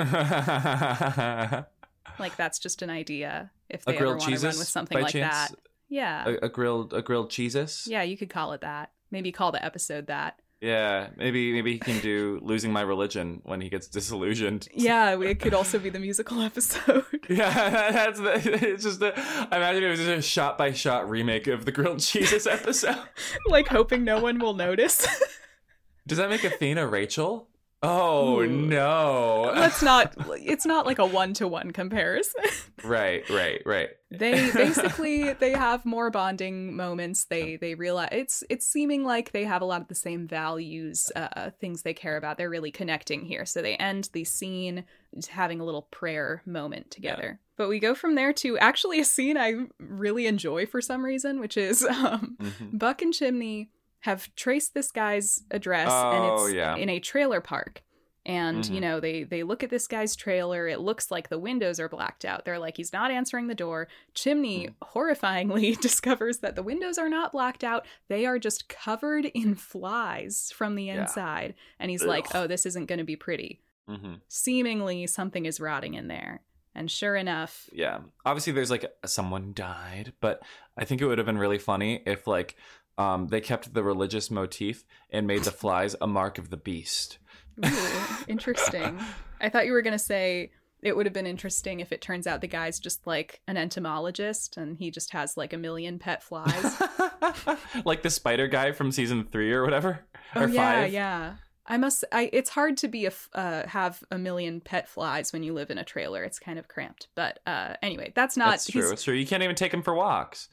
Like, that's just an idea if they ever want to run with something like that. Yeah. A grilled cheeses? Yeah, you could call it that. Maybe call the episode that. Yeah, maybe he can do Losing My Religion when he gets disillusioned. Yeah, it could also be the musical episode. Yeah, it's just I imagine it was just a shot-by-shot remake of the grilled cheeses episode. Like, hoping no one will notice. Does that make Athena Rachel? Oh, ooh. No. It's not like a one-to-one comparison. Right. They have more bonding moments. They realize it's seeming like they have a lot of the same values, things they care about. They're really connecting here. So they end the scene having a little prayer moment together. Yeah. But we go from there to actually a scene I really enjoy for some reason, which is Buck and Chimney have traced this guy's address, and it's in a trailer park. And, you know, they look at this guy's trailer. It looks like the windows are blacked out. They're like, he's not answering the door. Chimney horrifyingly discovers that the windows are not blacked out. They are just covered in flies from the inside. And he's like, oh, this isn't going to be pretty. Seemingly something is rotting in there. And sure enough. Yeah. Obviously, there's like someone died. But I think it would have been really funny if like they kept the religious motif and made the flies a mark of the beast. Ooh, interesting. I thought you were going to say it would have been interesting if it turns out the guy's just like an entomologist and he just has like a million pet flies. Like the spider guy from season 3 or whatever. Oh, or yeah, 5. yeah. It's hard to be have a million pet flies when you live in a trailer. It's kind of cramped. But anyway, that's not... That's true. It's true. You can't even take him for walks.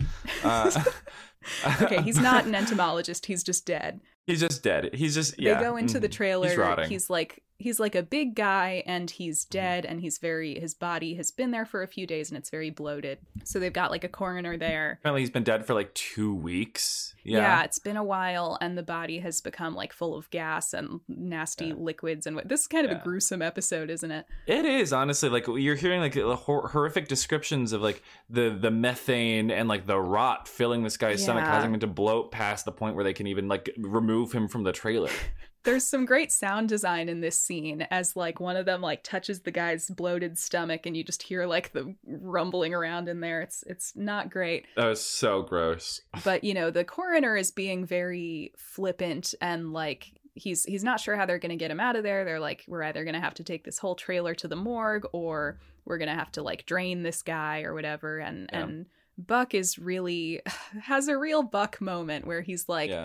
Okay, he's not an entomologist. He's just dead. He's just dead. He's just, They go into the trailer. He's like a big guy, and he's dead, and his body has been there for a few days, and it's very bloated. So they've got like a coroner there. Apparently he's been dead for like 2 weeks. Yeah, it's been a while, and the body has become like full of gas and nasty liquids. And this is kind of a gruesome episode, isn't it? It is, honestly. Like, you're hearing like horrific descriptions of like the methane and like the rot filling this guy's stomach, causing him to bloat past the point where they can even like remove him from the trailer. There's some great sound design in this scene as like one of them like touches the guy's bloated stomach and you just hear like the rumbling around in there. It's not great. That was so gross. But you know, the coroner is being very flippant and like he's not sure how they're going to get him out of there. They're like, we're either going to have to take this whole trailer to the morgue or we're going to have to like drain this guy or whatever. And Buck is really has a real Buck moment where he's like,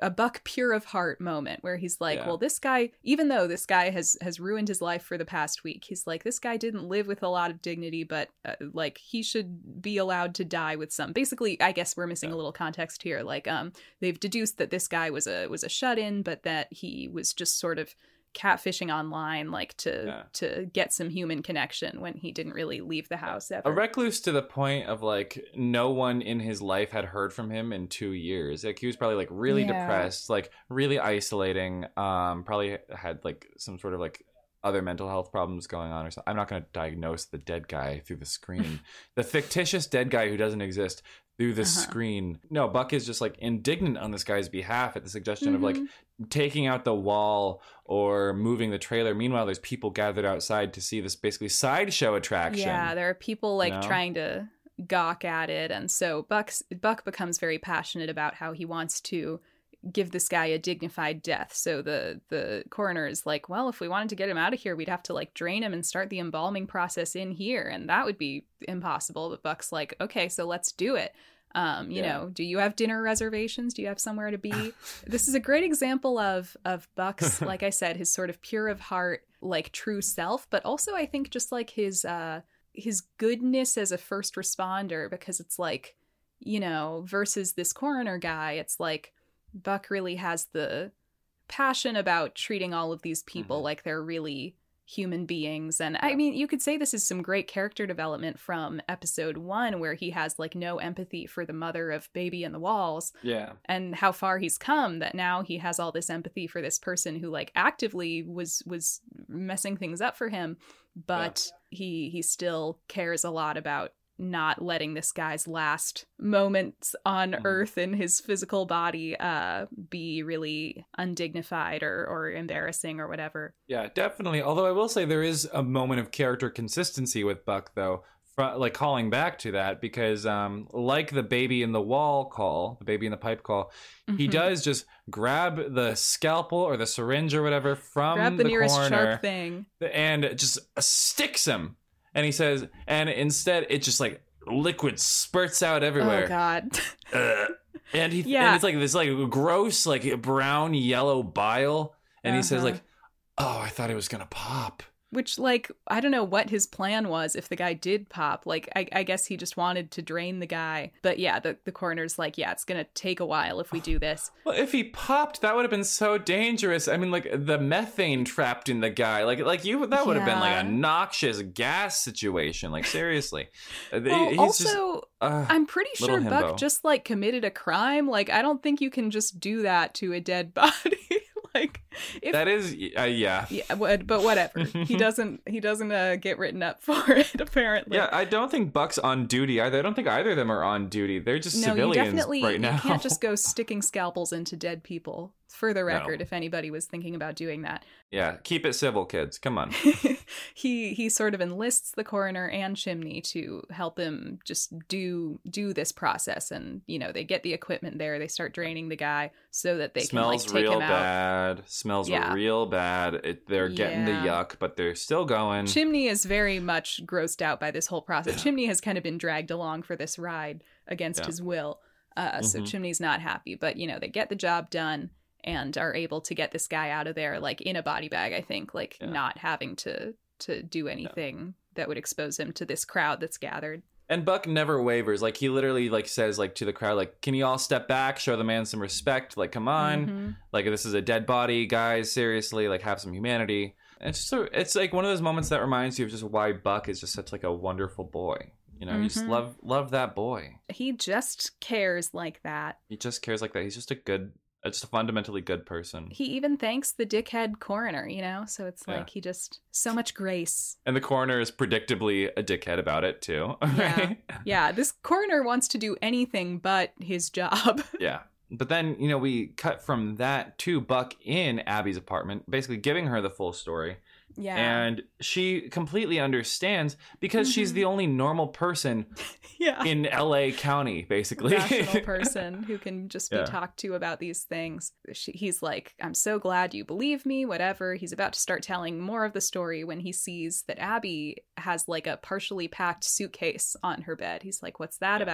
a Buck pure of heart moment where he's like, Yeah. well, this guy, even though this guy has ruined his life for the past week, he's like, this guy didn't live with a lot of dignity, but like he should be allowed to die with some. Basically, I guess we're missing a little context here. Like, they've deduced that this guy was a shut-in, but that he was just sort of catfishing online, like to get some human connection when he didn't really leave the house ever. A recluse to the point of like no one in his life had heard from him in 2 years. Like he was probably like really depressed, like really isolating. Probably had like some sort of like other mental health problems going on or something. I'm not going to diagnose the dead guy through the screen. The fictitious dead guy who doesn't exist through the screen. No, Buck is just like indignant on this guy's behalf at the suggestion of like taking out the wall or moving the trailer. Meanwhile, there's people gathered outside to see this basically sideshow attraction. Yeah, there are people like trying to gawk at it. And so Buck becomes very passionate about how he wants to give this guy a dignified death. So the coroner is like, well, if we wanted to get him out of here, we'd have to like drain him and start the embalming process in here, and that would be impossible. But Buck's like, okay, so let's do it. You know, do you have dinner reservations? Do you have somewhere to be? This is a great example of Buck's, like I said, his sort of pure of heart, like true self, but also I think just like his goodness as a first responder, because it's like, you know, versus this coroner guy, it's like Buck really has the passion about treating all of these people like they're really human beings. And I mean, you could say this is some great character development from episode 1, where he has like no empathy for the mother of Baby in the Walls. Yeah. And how far he's come, that now he has all this empathy for this person who like actively was messing things up for him, but he still cares a lot about not letting this guy's last moments on Earth in his physical body be really undignified or embarrassing or whatever. Yeah, definitely. Although I will say there is a moment of character consistency with Buck, though, like calling back to that, because like the baby in the wall call, the baby in the pipe call, he does just grab the scalpel or the syringe or whatever from the nearest corner sharp thing and just sticks him. And he says, and instead it just like liquid spurts out everywhere. Oh God. And and it's like this like gross like brown yellow bile. And he says like, oh, I thought it was gonna pop. Which, like, I don't know what his plan was if the guy did pop. Like, I guess he just wanted to drain the guy. But yeah, the coroner's like, yeah, it's going to take a while if we do this. Well, if he popped, that would have been so dangerous. I mean, like, the methane trapped in the guy. Like that would have been like a noxious gas situation. Like, seriously. Well, also, I'm pretty sure Buck just, like, committed a crime. Like, I don't think you can just do that to a dead body. Like, that is yeah, but whatever. He doesn't get written up for it, apparently. Yeah, I don't think Buck's on duty either. I don't think either of them are on duty. They're just civilians right now. You can't just go sticking scalpels into dead people. For the record, if anybody was thinking about doing that. Yeah, keep it civil, kids. Come on. He sort of enlists the coroner and Chimney to help him just do this process, and you know, they get the equipment there. They start draining the guy so that they can like take him out. Smells real bad. They're getting the yuck, but they're still going. Chimney is very much grossed out by this whole process. Chimney has kind of been dragged along for this ride against his will. So Chimney's not happy, but you know, they get the job done and are able to get this guy out of there, like in a body bag, I think, like not having to do anything that would expose him to this crowd that's gathered. And Buck never wavers. Like, he literally like says like to the crowd, like, can you all step back, show the man some respect? Like, come on. Like, this is a dead body, guys. Seriously, like, have some humanity. And it's like one of those moments that reminds you of just why Buck is just such like a wonderful boy. You know, you just love that boy. He just cares like that. He just cares like that. He's just a fundamentally good person. He even thanks the dickhead coroner, you know? So it's like he just... So much grace. And the coroner is predictably a dickhead about it, too. Right? Yeah, this coroner wants to do anything but his job. Yeah. But then, you know, we cut from that to Buck in Abby's apartment, basically giving her the full story. Yeah. And she completely understands because she's the only normal person in LA County, basically. Rational person who can just be talked to about these things. He's like, I'm so glad you believe me, whatever. He's about to start telling more of the story when he sees that Abby has like a partially packed suitcase on her bed. He's like, what's that about?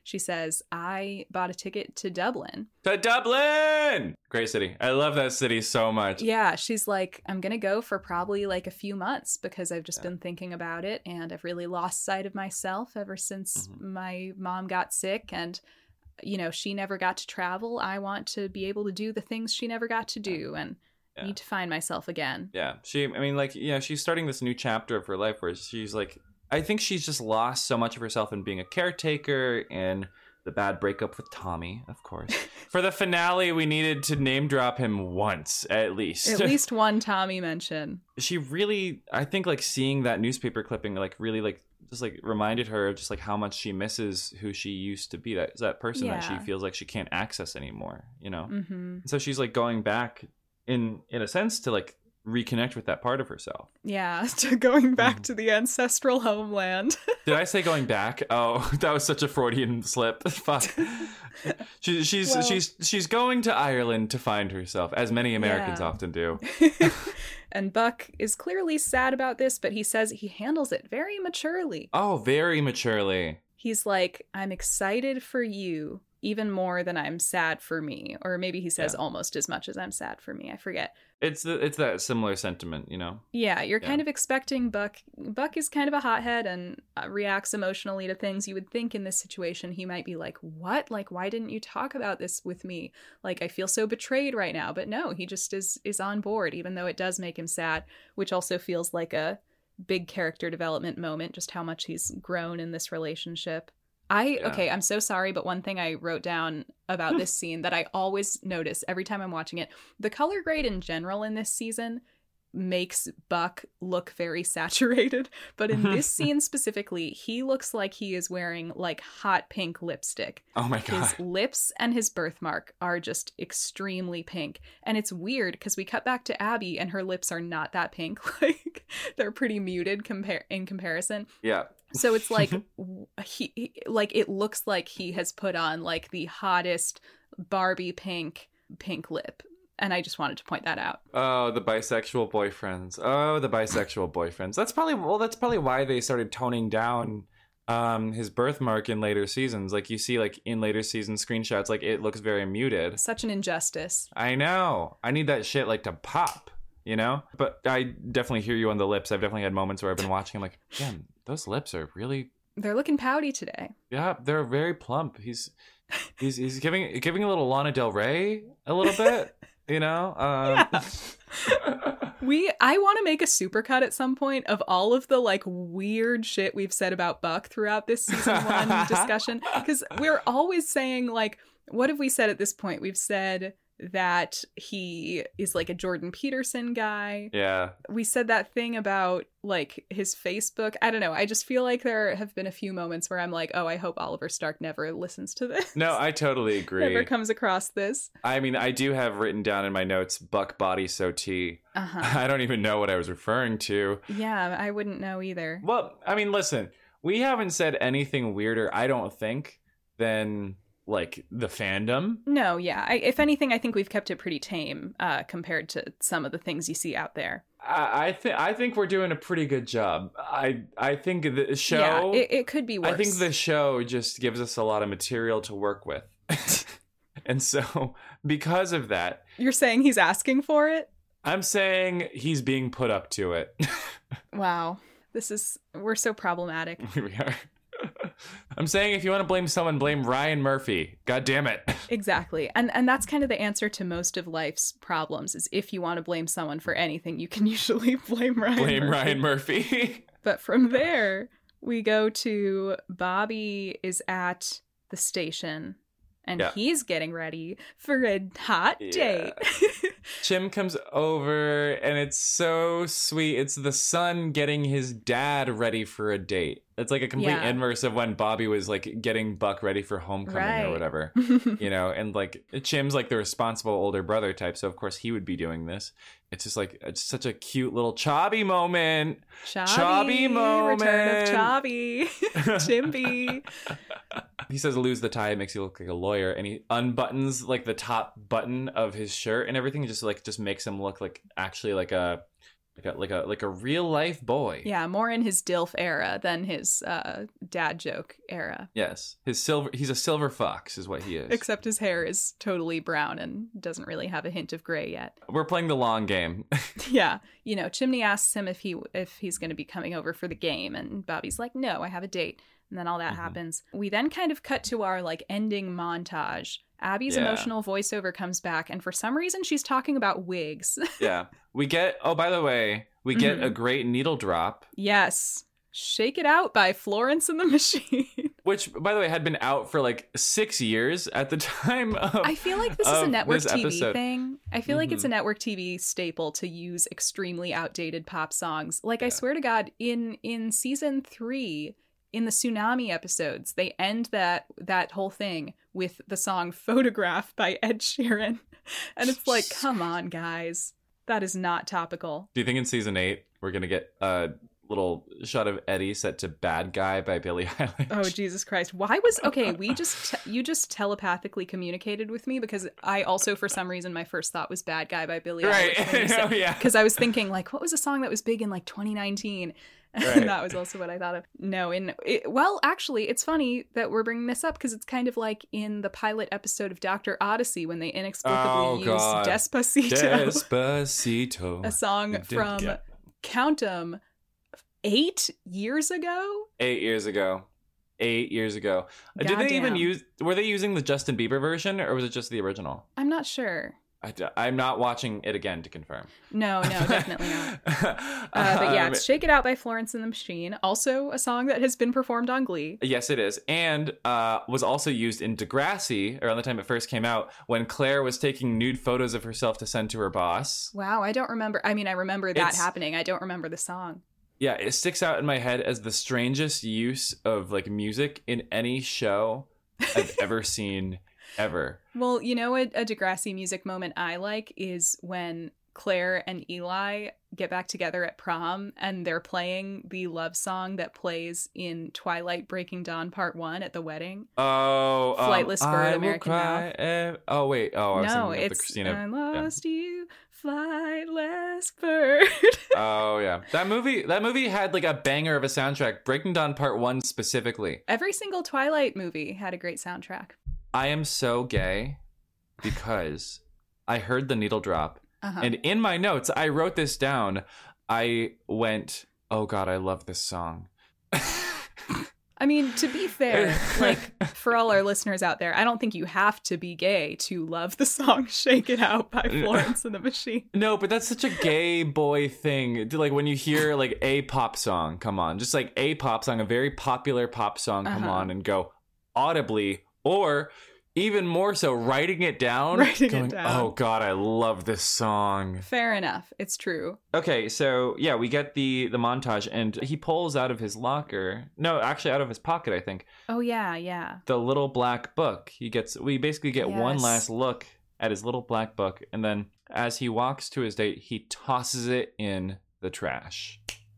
She says, I bought a ticket to Dublin. To Dublin! Great city. I love that city so much. Yeah, she's like, I'm going to go for probably like a few months because I've just been thinking about it, and I've really lost sight of myself ever since my mom got sick, and you know, she never got to travel. I want to be able to do the things she never got to do, and need to find myself again. Yeah. She's starting this new chapter of her life where she's like, I think she's just lost so much of herself in being a caretaker and the bad breakup with Tommy, of course. For the finale, we needed to name drop him once, at least. At least one Tommy mention. She really, I think, like, seeing that newspaper clipping, like, really, like, just like reminded her of just like how much she misses who she used to be, that person that she feels like she can't access anymore, you know. So she's like going back in a sense to like reconnect with that part of herself. To going back to the ancestral homeland. Did I say going back? Oh, that was such a Freudian slip. Fuck. She's going to Ireland to find herself, as many Americans often do. And Buck is clearly sad about this, but he says he handles it very maturely. Oh, very maturely. He's like, I'm excited for you even more than I'm sad for me. Or maybe he says almost as much as I'm sad for me. I forget. It's that similar sentiment, you know? Yeah, you're kind of expecting Buck. Buck is kind of a hothead and reacts emotionally to things. You would think in this situation he might be like, what? Like, why didn't you talk about this with me? Like, I feel so betrayed right now. But no, he just is on board, even though it does make him sad, which also feels like a big character development moment, just how much he's grown in this relationship. Okay, I'm so sorry, but one thing I wrote down about this scene that I always notice every time I'm watching it, the color grade in general in this season makes Buck look very saturated, but in this scene specifically, he looks like he is wearing like hot pink lipstick. Oh my God. His lips and his birthmark are just extremely pink, and it's weird because we cut back to Abby and her lips are not that pink. Like, they're pretty muted in comparison. Yeah. So it's like he like it looks like he has put on like the hottest Barbie pink lip. And I just wanted to point that out. Oh, the bisexual boyfriends. That's probably why they started toning down his birthmark in later seasons. Like, you see, like, in later season screenshots, like, it looks very muted. Such an injustice. I know. I need that shit, like, to pop, you know? But I definitely hear you on the lips. I've definitely had moments where I've been watching, I'm like, damn, those lips are really... They're looking pouty today. Yeah, they're very plump. He's giving a little Lana Del Rey a little bit. You know, I want to make a supercut at some point of all of the like weird shit we've said about Buck throughout this season 1 discussion, because we're always saying like, what have we said at this point? We've said that he is like a Jordan Peterson guy. Yeah. We said that thing about like his Facebook. I don't know. I just feel like there have been a few moments where I'm like, oh, I hope Oliver Stark never listens to this. No, I totally agree. Never comes across this. I mean, I do have written down in my notes, Buck body so tea. I don't even know what I was referring to. Yeah, I wouldn't know either. Well, I mean, listen, we haven't said anything weirder, I don't think, than... like the fandom. No, yeah. If anything, I think we've kept it pretty tame compared to some of the things you see out there. I think we're doing a pretty good job. I think the show... Yeah, it could be worse. I think the show just gives us a lot of material to work with. And so, because of that... You're saying he's asking for it? I'm saying he's being put up to it. Wow. We're so problematic. We are. I'm saying if you want to blame someone, blame Ryan Murphy. God damn it. Exactly. And that's kind of the answer to most of life's problems, is if you want to blame someone for anything, you can usually blame Ryan Murphy. But from there, we go to Bobby is at the station and he's getting ready for a hot date. Chim comes over and it's so sweet. It's the son getting his dad ready for a date. It's like a complete inverse of when Bobby was like getting Buck ready for homecoming or whatever, you know, and like Chim's like the responsible older brother type. So of course he would be doing this. It's just like, it's such a cute little Chobby moment. Chobby moment. Return of Chobby. Chimby. He says lose the tie, it makes you look like a lawyer, and he unbuttons like the top button of his shirt and everything, just makes him look like actually like a like a real life boy. Yeah, more in his DILF era than his dad joke era. Yes, he's a silver fox is what he is. Except his hair is totally brown and doesn't really have a hint of gray yet. We're playing the long game. Yeah, Chimney asks him if he's going to be coming over for the game, and Bobby's like, no, I have a date. And then all that happens. We then kind of cut to our like ending montage. Abby's emotional voiceover comes back, and for some reason she's talking about wigs. Yeah. We get, by the way, we get a great needle drop. Yes. Shake It Out by Florence and the Machine. Which, by the way, had been out for like 6 years at the time of I feel like this is a network TV episode. thing. I feel like it's a network TV staple to use extremely outdated pop songs. Like, I swear to God, in season 3, in the Tsunami episodes, they end that whole thing with the song Photograph by Ed Sheeran. And it's like, come on, guys. That is not topical. Do you think in season 8 we're going to get a little shot of Eddie set to Bad Guy by Billie Eilish? Oh, Jesus Christ. Why was... Okay, you just telepathically communicated with me, because I also, for some reason, my first thought was Bad Guy by Billie Eilish. Right. Yeah. Because I was thinking, like, what was a song that was big in, like, 2019? Right. And that was also what I thought of. No, well, actually, it's funny that we're bringing this up, because it's kind of like in the pilot episode of Dr. Odyssey when they inexplicably used Despacito. A song from Count 'em 8 years ago? 8 years ago. 8 years ago. Did they even were they using the Justin Bieber version, or was it just the original? I'm not sure. I'm not watching it again to confirm. No, definitely not. But yeah, it's Shake It Out by Florence and the Machine. Also a song that has been performed on Glee. Yes, it is. And was also used in Degrassi around the time it first came out, when Claire was taking nude photos of herself to send to her boss. Wow, I don't remember. I mean, I remember that happening. I don't remember the song. Yeah, it sticks out in my head as the strangest use of like music in any show I've ever seen. Ever. Well, a Degrassi music moment I like is when Claire and Eli get back together at prom and they're playing the love song that plays in Twilight Breaking Dawn Part 1 at the wedding. Oh, Flightless Bird, American Mouth. Oh, wait. Oh, I was no, thinking of it's the Christina. I lost you, Flightless Bird. Oh, yeah. That movie had like a banger of a soundtrack. Breaking Dawn Part 1 specifically. Every single Twilight movie had a great soundtrack. I am so gay because I heard the needle drop. And in my notes, I wrote this down. I went, oh God, I love this song. I mean, to be fair, like, for all our listeners out there, I don't think you have to be gay to love the song Shake It Out by Florence and the Machine. No, but that's such a gay boy thing. Like, when you hear, like, a pop song, come on. Just, like, a pop song, a very popular pop song, come on, and go audibly, or even more so, writing it down. Oh God, I love this song. Fair enough. It's true. Okay, so yeah, we get the montage, and he pulls out of his locker. No, actually out of his pocket, I think. Oh yeah. The little black book. We basically get one last look at his little black book, and then as he walks to his date, he tosses it in the trash.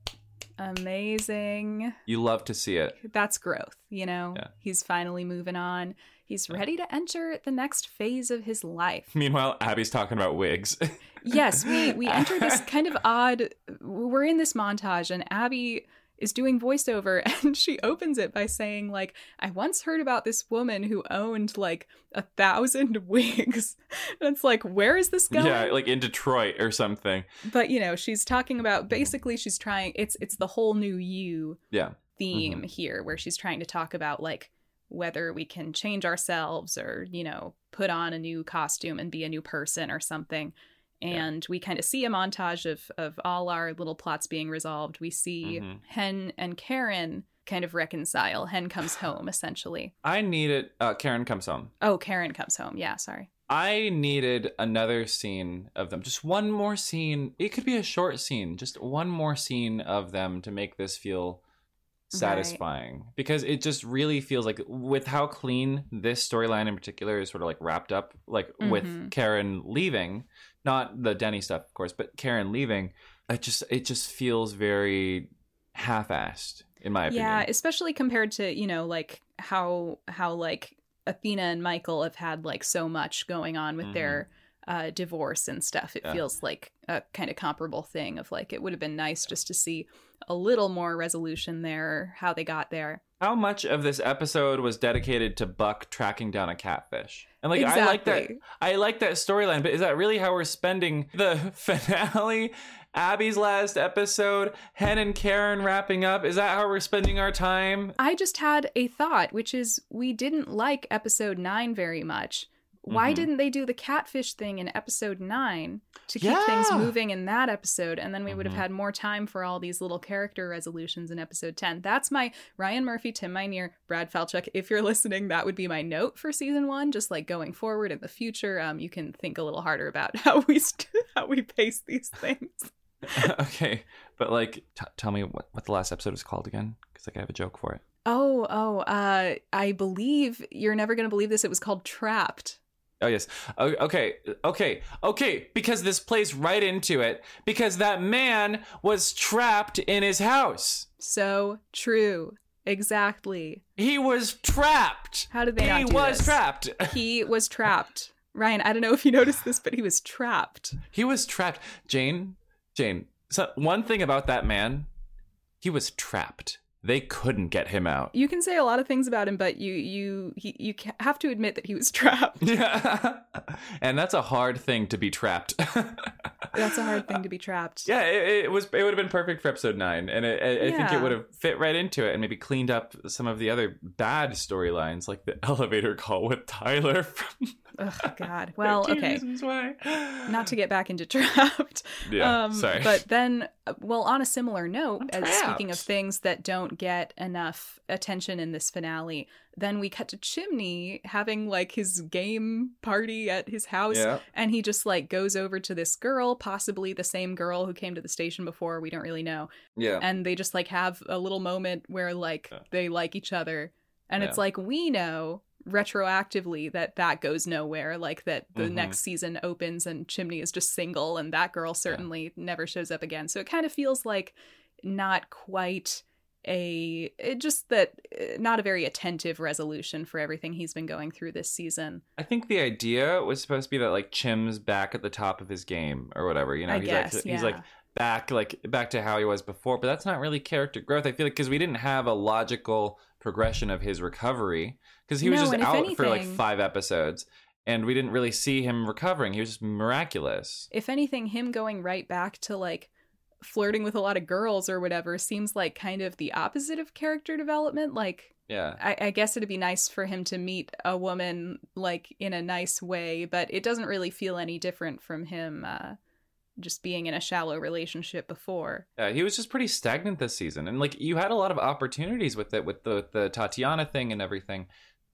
Amazing. You love to see it. That's growth, Yeah. He's finally moving on. He's ready to enter the next phase of his life. Meanwhile, Abby's talking about wigs. Yes, we enter this kind of odd... We're in this montage, and Abby is doing voiceover, and she opens it by saying, like, I once heard about this woman who owned, like, 1,000 wigs. And it's like, where is this going? Yeah, like in Detroit or something. But, she's talking about... Basically, she's trying... It's the whole new you theme here, where she's trying to talk about, like, whether we can change ourselves or, put on a new costume and be a new person or something. And we kind of see a montage of all our little plots being resolved. We see Hen and Karen kind of reconcile. Hen comes home, essentially. I needed... Karen comes home. Oh, Karen comes home. Yeah, sorry. I needed another scene of them. Just one more scene. It could be a short scene. Just one more scene of them to make this feel satisfying, because it just really feels like, with how clean this storyline in particular is sort of like wrapped up, like with Karen leaving, not the Denny stuff of course, but Karen leaving, it just feels very half-assed in my opinion. Yeah, especially compared to like how like Athena and Michael have had like so much going on with their divorce and stuff. It feels like a kind of comparable thing of like, it would have been nice just to see a little more resolution there, how they got there. How much of this episode was dedicated to Buck tracking down a catfish? And like, Exactly. I like that storyline, but is that really how we're spending the finale? Abby's last episode, Hen and Karen wrapping up. Is that how we're spending our time? I just had a thought, which is we didn't like episode 9 very much. Why didn't they do the catfish thing in episode 9 to keep things moving in that episode? And then we would have had more time for all these little character resolutions in episode 10. That's my Ryan Murphy, Tim Minear, Brad Falchuk. If you're listening, that would be my note for season 1. Just like going forward in the future, you can think a little harder about how we pace these things. Okay, but like, tell me what the last episode was called again, because like I have a joke for it. I believe you're never gonna believe this. It was called Trapped. Oh, yes. Okay. Because this plays right into it. Because that man was trapped in his house. So true. Exactly. He was trapped. How did they not do this? He was trapped. He was trapped. Ryan, I don't know if you noticed this, but he was trapped. He was trapped. Jane. So one thing about that man, he was trapped. They couldn't get him out. You can say a lot of things about him, but you have to admit that he was trapped. Yeah. And that's a hard thing to be trapped. That's a hard thing to be trapped. Yeah, it would have been perfect for episode 9. And I think it would have fit right into it and maybe cleaned up some of the other bad storylines, like the elevator call with Tyler from... Oh, God. Well, okay. Not to get back into Trapped. Yeah, sorry. But then, well, on a similar note, as speaking of things that don't get enough attention in this finale, then we cut to Chimney having like his game party at his house. Yeah. And he just like goes over to this girl, possibly the same girl who came to the station before. We don't really know. Yeah. And they just like have a little moment where like they like each other. And it's like, we know retroactively that goes nowhere, like that the next season opens and Chimney is just single and that girl certainly never shows up again. So it kind of feels like not quite not a very attentive resolution for everything he's been going through this season. I think the idea was supposed to be that like Chim's back at the top of his game or whatever, you know. He's like back to how he was before, but that's not really character growth. I feel like because we didn't have a logical progression of his recovery, because he was just out for like 5 episodes and we didn't really see him recovering. He was just miraculous. If anything, him going right back to like flirting with a lot of girls or whatever seems like kind of the opposite of character development. Like, yeah, I guess it'd be nice for him to meet a woman like in a nice way, but it doesn't really feel any different from him just being in a shallow relationship before. Yeah, he was just pretty stagnant this season. And like, you had a lot of opportunities with it, with the Tatiana thing and everything.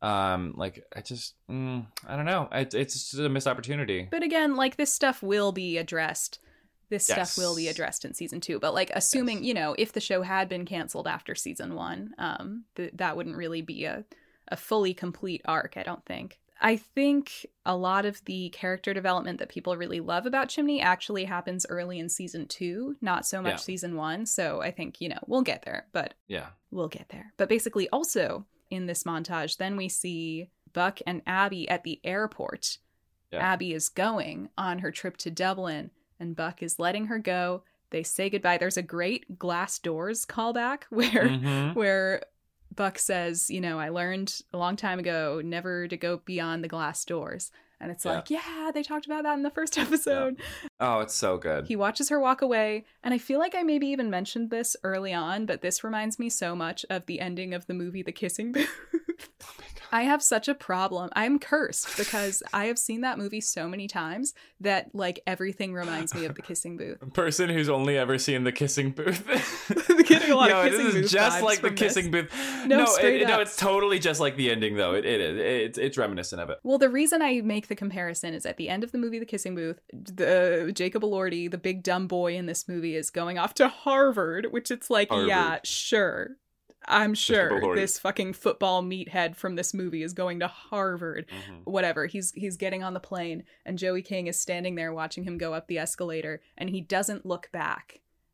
Like, I don't know. It's just a missed opportunity. But again, like, this stuff will be addressed. Stuff will be addressed in season 2. But like, assuming, you know, if the show had been canceled after season 1, that wouldn't really be a fully complete arc, I don't think. I think a lot of the character development that people really love about Chimney actually happens early in season 2, not so much season 1. So I think, you know, we'll get there, but we'll get there. But basically also in this montage, then we see Buck and Abby at the airport. Yeah. Abby is going on her trip to Dublin and Buck is letting her go. They say goodbye. There's a great Glass Doors callback where Buck says, you know, I learned a long time ago never to go beyond the glass doors. And it's like, yeah, they talked about that in the first episode. Yeah. Oh, it's so good. He watches her walk away. And I feel like I maybe even mentioned this early on, but this reminds me so much of the ending of the movie The Kissing Booth. Oh my God. I have such a problem. I'm cursed because I have seen that movie so many times that like everything reminds me of The Kissing Booth. A person who's only ever seen The Kissing Booth. Getting a lot of Kissing Booth. This is just like The Kissing Booth. No, it's totally just like the ending though. It is. It's reminiscent of it. Well, the reason I make the comparison is at the end of the movie The Kissing Booth, Jacob Elordi, the big dumb boy in this movie, is going off to Harvard, which it's like, Harvard. Yeah, sure. I'm sure this fucking football meathead from this movie is going to Harvard. Whatever. He's getting on the plane and Joey King is standing there watching him go up the escalator and he doesn't look back.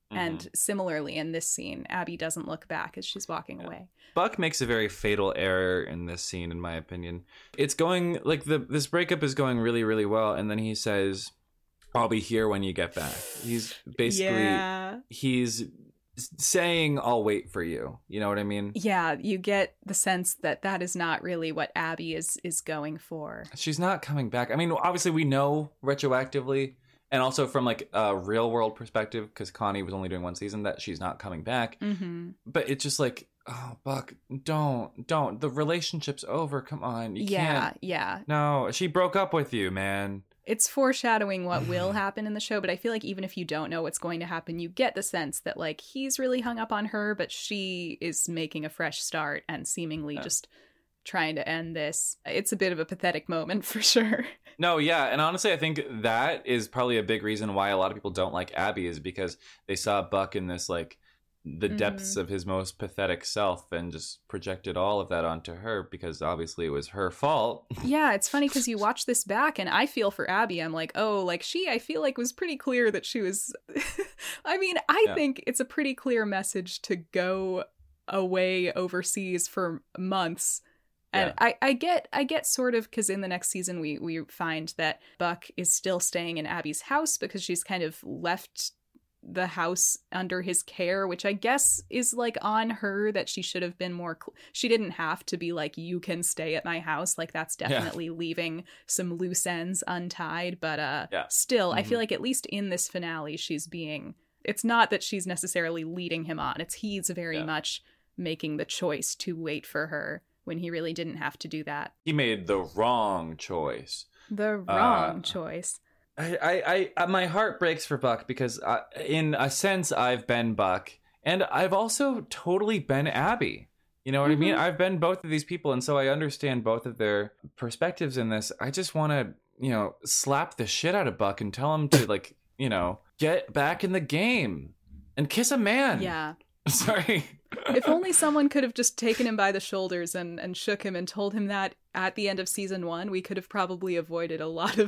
And similarly in this scene, Abby doesn't look back as she's walking away. Buck makes a very fatal error in this scene, in my opinion. It's going, like, this breakup is going really, really well, and then he says, I'll be here when you get back. He's basically, he's saying, I'll wait for you. You know what I mean? Yeah, you get the sense that that is not really what Abby is going for. She's not coming back. I mean, obviously we know retroactively, and also from like a real world perspective, because Connie was only doing one season, that she's not coming back. But it's just like, oh, Buck, don't. The relationship's over. Come on. You can't. Yeah. No, she broke up with you, man. It's foreshadowing what will happen in the show, but I feel like even if you don't know what's going to happen, you get the sense that like he's really hung up on her, but she is making a fresh start and seemingly just trying to end this. It's a bit of a pathetic moment for sure. No, yeah. And honestly, I think that is probably a big reason why a lot of people don't like Abby, is because they saw Buck in this, like, the depths of his most pathetic self and just projected all of that onto her, because obviously it was her fault. Yeah, it's funny because you watch this back and I feel for Abby. I'm like, oh, like I feel like was pretty clear that she was, I mean, I think it's a pretty clear message to go away overseas for months. And I get sort of, because in the next season we find that Buck is still staying in Abby's house because she's kind of left the house under his care, which I guess is like on her, that she should have been more she didn't have to be like, you can stay at my house. Like that's definitely leaving some loose ends untied, but still I feel like at least in this finale she's being, it's not that she's necessarily leading him on, it's he's very much making the choice to wait for her when he really didn't have to do that. He made the wrong choice. The wrong choice. I my heart breaks for Buck, because in a sense I've been Buck, and I've also totally been Abby. You know what I mean? I've been both of these people, and so I understand both of their perspectives in this. I just want to, you know, slap the shit out of Buck and tell him to, like, you know, get back in the game and kiss a man. Yeah. Sorry. If only someone could have just taken him by the shoulders and shook him and told him that at the end of season 1, we could have probably avoided a lot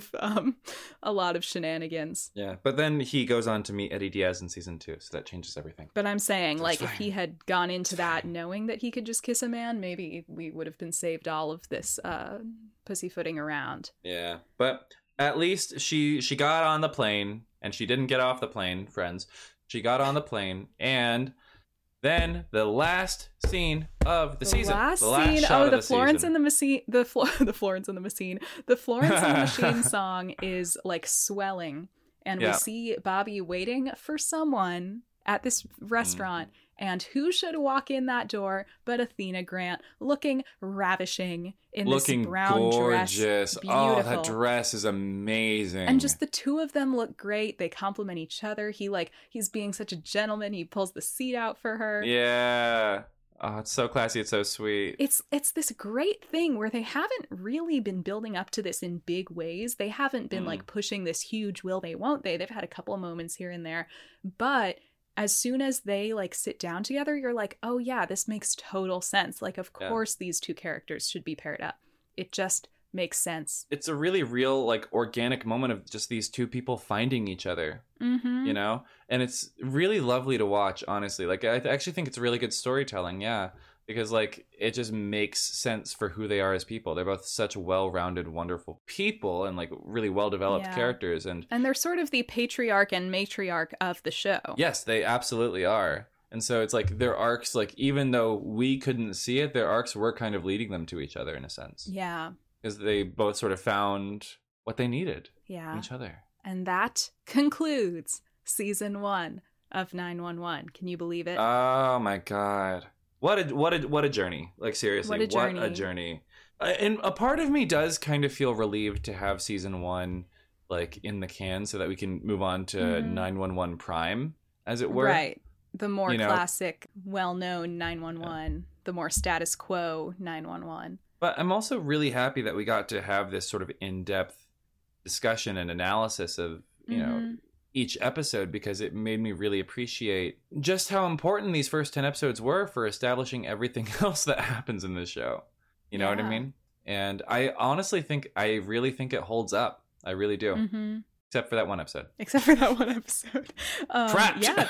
of shenanigans. Yeah, but then he goes on to meet Eddie Diaz in season 2, so that changes everything. But I'm saying, like, if he had gone into that knowing that he could just kiss a man, maybe we would have been saved all of this pussyfooting around. Yeah, but at least she got on the plane, and she didn't get off the plane, friends. She got on the plane, and then the last scene of the season. Last the last scene. Shot of the the Florence season. and the Machine. The Florence and the Machine. The Florence and the Machine song is like swelling, and we see Bobby waiting for someone at this restaurant. And who should walk in that door but Athena Grant, looking ravishing in this brown gorgeous dress. Beautiful. Oh, that dress is amazing. And just the two of them look great. They complement each other. He's being such a gentleman. He pulls the seat out for her. Yeah. Oh, it's so classy. It's so sweet. It's this great thing where they haven't really been building up to this in big ways. They haven't been like pushing this huge will they, won't they. They've had a couple of moments here and there. But as soon as they like sit down together, you're like, oh yeah, this makes total sense. Like, of course these two characters should be paired up. It just makes sense. It's a really real, like, organic moment of just these two people finding each other, you know? And it's really lovely to watch, honestly. Like, I actually think it's really good storytelling, because, like, it just makes sense for who they are as people. They're both such well-rounded, wonderful people and, like, really well-developed characters. And they're sort of the patriarch and matriarch of the show. Yes, they absolutely are. And so it's like their arcs, like, even though we couldn't see it, their arcs were kind of leading them to each other in a sense. Yeah. Because they both sort of found what they needed in each other. And that concludes season 1 of 911. Can you believe it? Oh, my God. What a journey. Like, seriously, what a journey. And a part of me does kind of feel relieved to have season 1, like, in the can so that we can move on to 911 Prime, as it were. Right. The more classic, well-known 911, the more status quo 911. But I'm also really happy that we got to have this sort of in-depth discussion and analysis of, you know, each episode, because it made me really appreciate just how important these first 10 episodes were for establishing everything else that happens in this show. You know what I mean? And I honestly really think it holds up. I really do. Except for that one episode. Trapped! Yeah,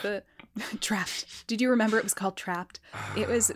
Trapped. Did you remember it was called Trapped? It was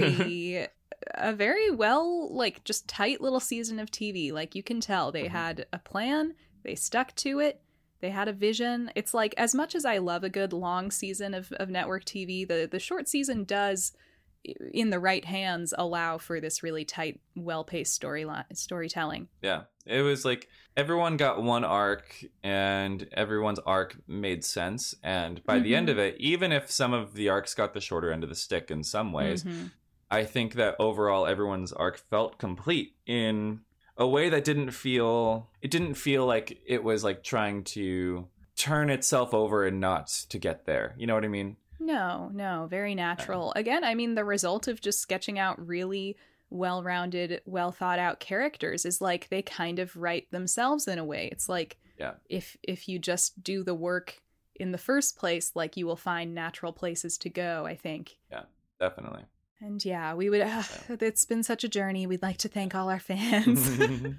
a very well, like, just tight little season of TV. Like, you can tell they had a plan, they stuck to it, they had a vision. It's like, as much as I love a good long season of network TV, the short season does, in the right hands, allow for this really tight, well-paced storytelling. Yeah. It was like everyone got one arc and everyone's arc made sense. And by the end of it, even if some of the arcs got the shorter end of the stick in some ways, I think that overall everyone's arc felt complete in a way that didn't feel like it was like trying to turn itself over in knots to get there. You know what I mean? No, very natural. Again, I mean, the result of just sketching out really well-rounded, well-thought-out characters is like they kind of write themselves in a way. It's like, if you just do the work in the first place, like, you will find natural places to go, I think. Yeah, definitely. And yeah, we would. It's been such a journey. We'd like to thank all our fans.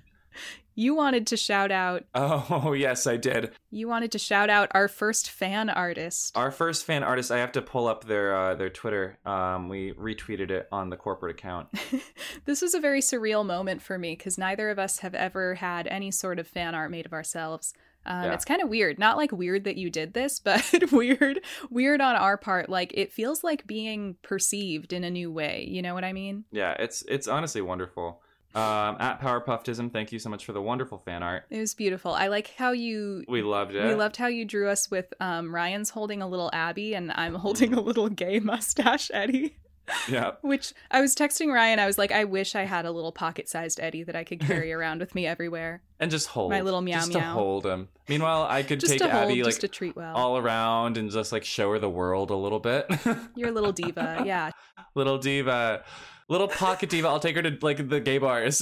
You wanted to shout out. Oh, yes, I did. You wanted to shout out our first fan artist. Our first fan artist. I have to pull up their Twitter. We retweeted it on the corporate account. This was a very surreal moment for me because neither of us have ever had any sort of fan art made of ourselves. It's kind of weird. Not like weird that you did this, but weird on our part. Like, it feels like being perceived in a new way. You know what I mean? Yeah, it's honestly wonderful. At Powerpuffedism, thank you so much for the wonderful fan art. It was beautiful. I like how we loved it. We loved how you drew us with Ryan's holding a little Abby and I'm holding a little gay mustache Eddie. Yeah. Which I was texting Ryan. I was like, I wish I had a little pocket-sized Eddie that I could carry around with me everywhere. And just hold. My little meow just meow. To hold him. Meanwhile, I could take Abby like just to treat well. all around and just like show her the world a little bit. You're a little diva, yeah. Little diva. Little pocket diva. I'll take her to like the gay bars.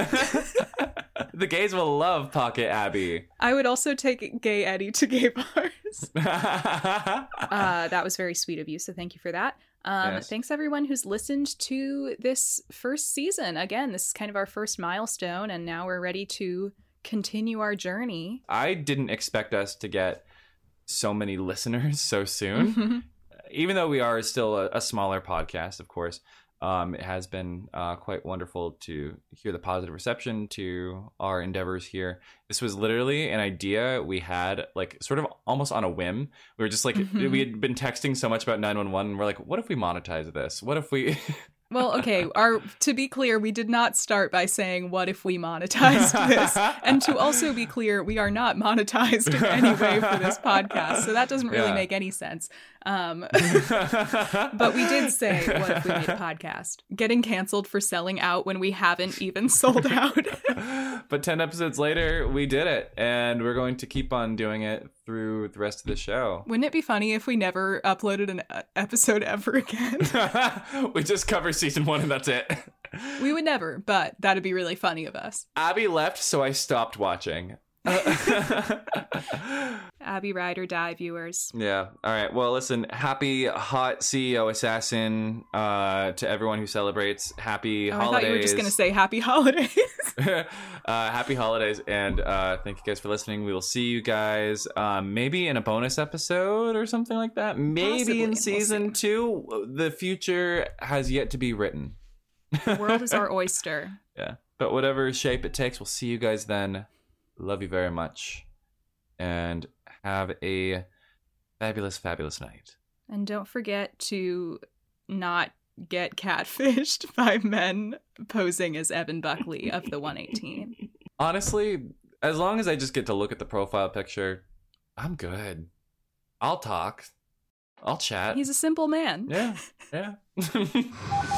The gays will love Pocket Abby. I would also take gay Eddie to gay bars. That was very sweet of you, so thank you for that. Yes. Thanks everyone who's listened to this first season. Again, this is kind of our first milestone, and now we're ready to continue our journey. I didn't expect us to get so many listeners so soon. Even though we are still a smaller podcast, of course. It has been quite wonderful to hear the positive reception to our endeavors here. This was literally an idea we had, like, sort of almost on a whim. We were just like, we had been texting so much about 911, and we're like, what if we monetize this? What if we... Well, okay, to be clear, we did not start by saying, what if we monetized this? And to also be clear, we are not monetized in any way for this podcast, so that doesn't really make any sense. But we did say, what if we made a podcast? Getting canceled for selling out when we haven't even sold out. But 10 episodes later, we did it, and we're going to keep on doing it through the rest of the show. Wouldn't it be funny if we never uploaded an episode ever again? We just cover season 1 and that's it. We would never, but that'd be really funny of us. Abby left, so I stopped watching. Abby ride or die, viewers. Yeah. All right. Well, listen, happy hot CEO assassin to everyone who celebrates. Happy holidays. I thought you were just going to say happy holidays. Happy holidays. And thank you guys for listening. We will see you guys maybe in a bonus episode or something like that. Maybe possibly in season 2. The future has yet to be written. The world is our oyster. Yeah. But whatever shape it takes, we'll see you guys then. Love you very much. And have a fabulous, fabulous night. And don't forget to not get catfished by men posing as Evan Buckley of the 118. Honestly, as long as I just get to look at the profile picture, I'm good. I'll talk. I'll chat. He's a simple man. Yeah.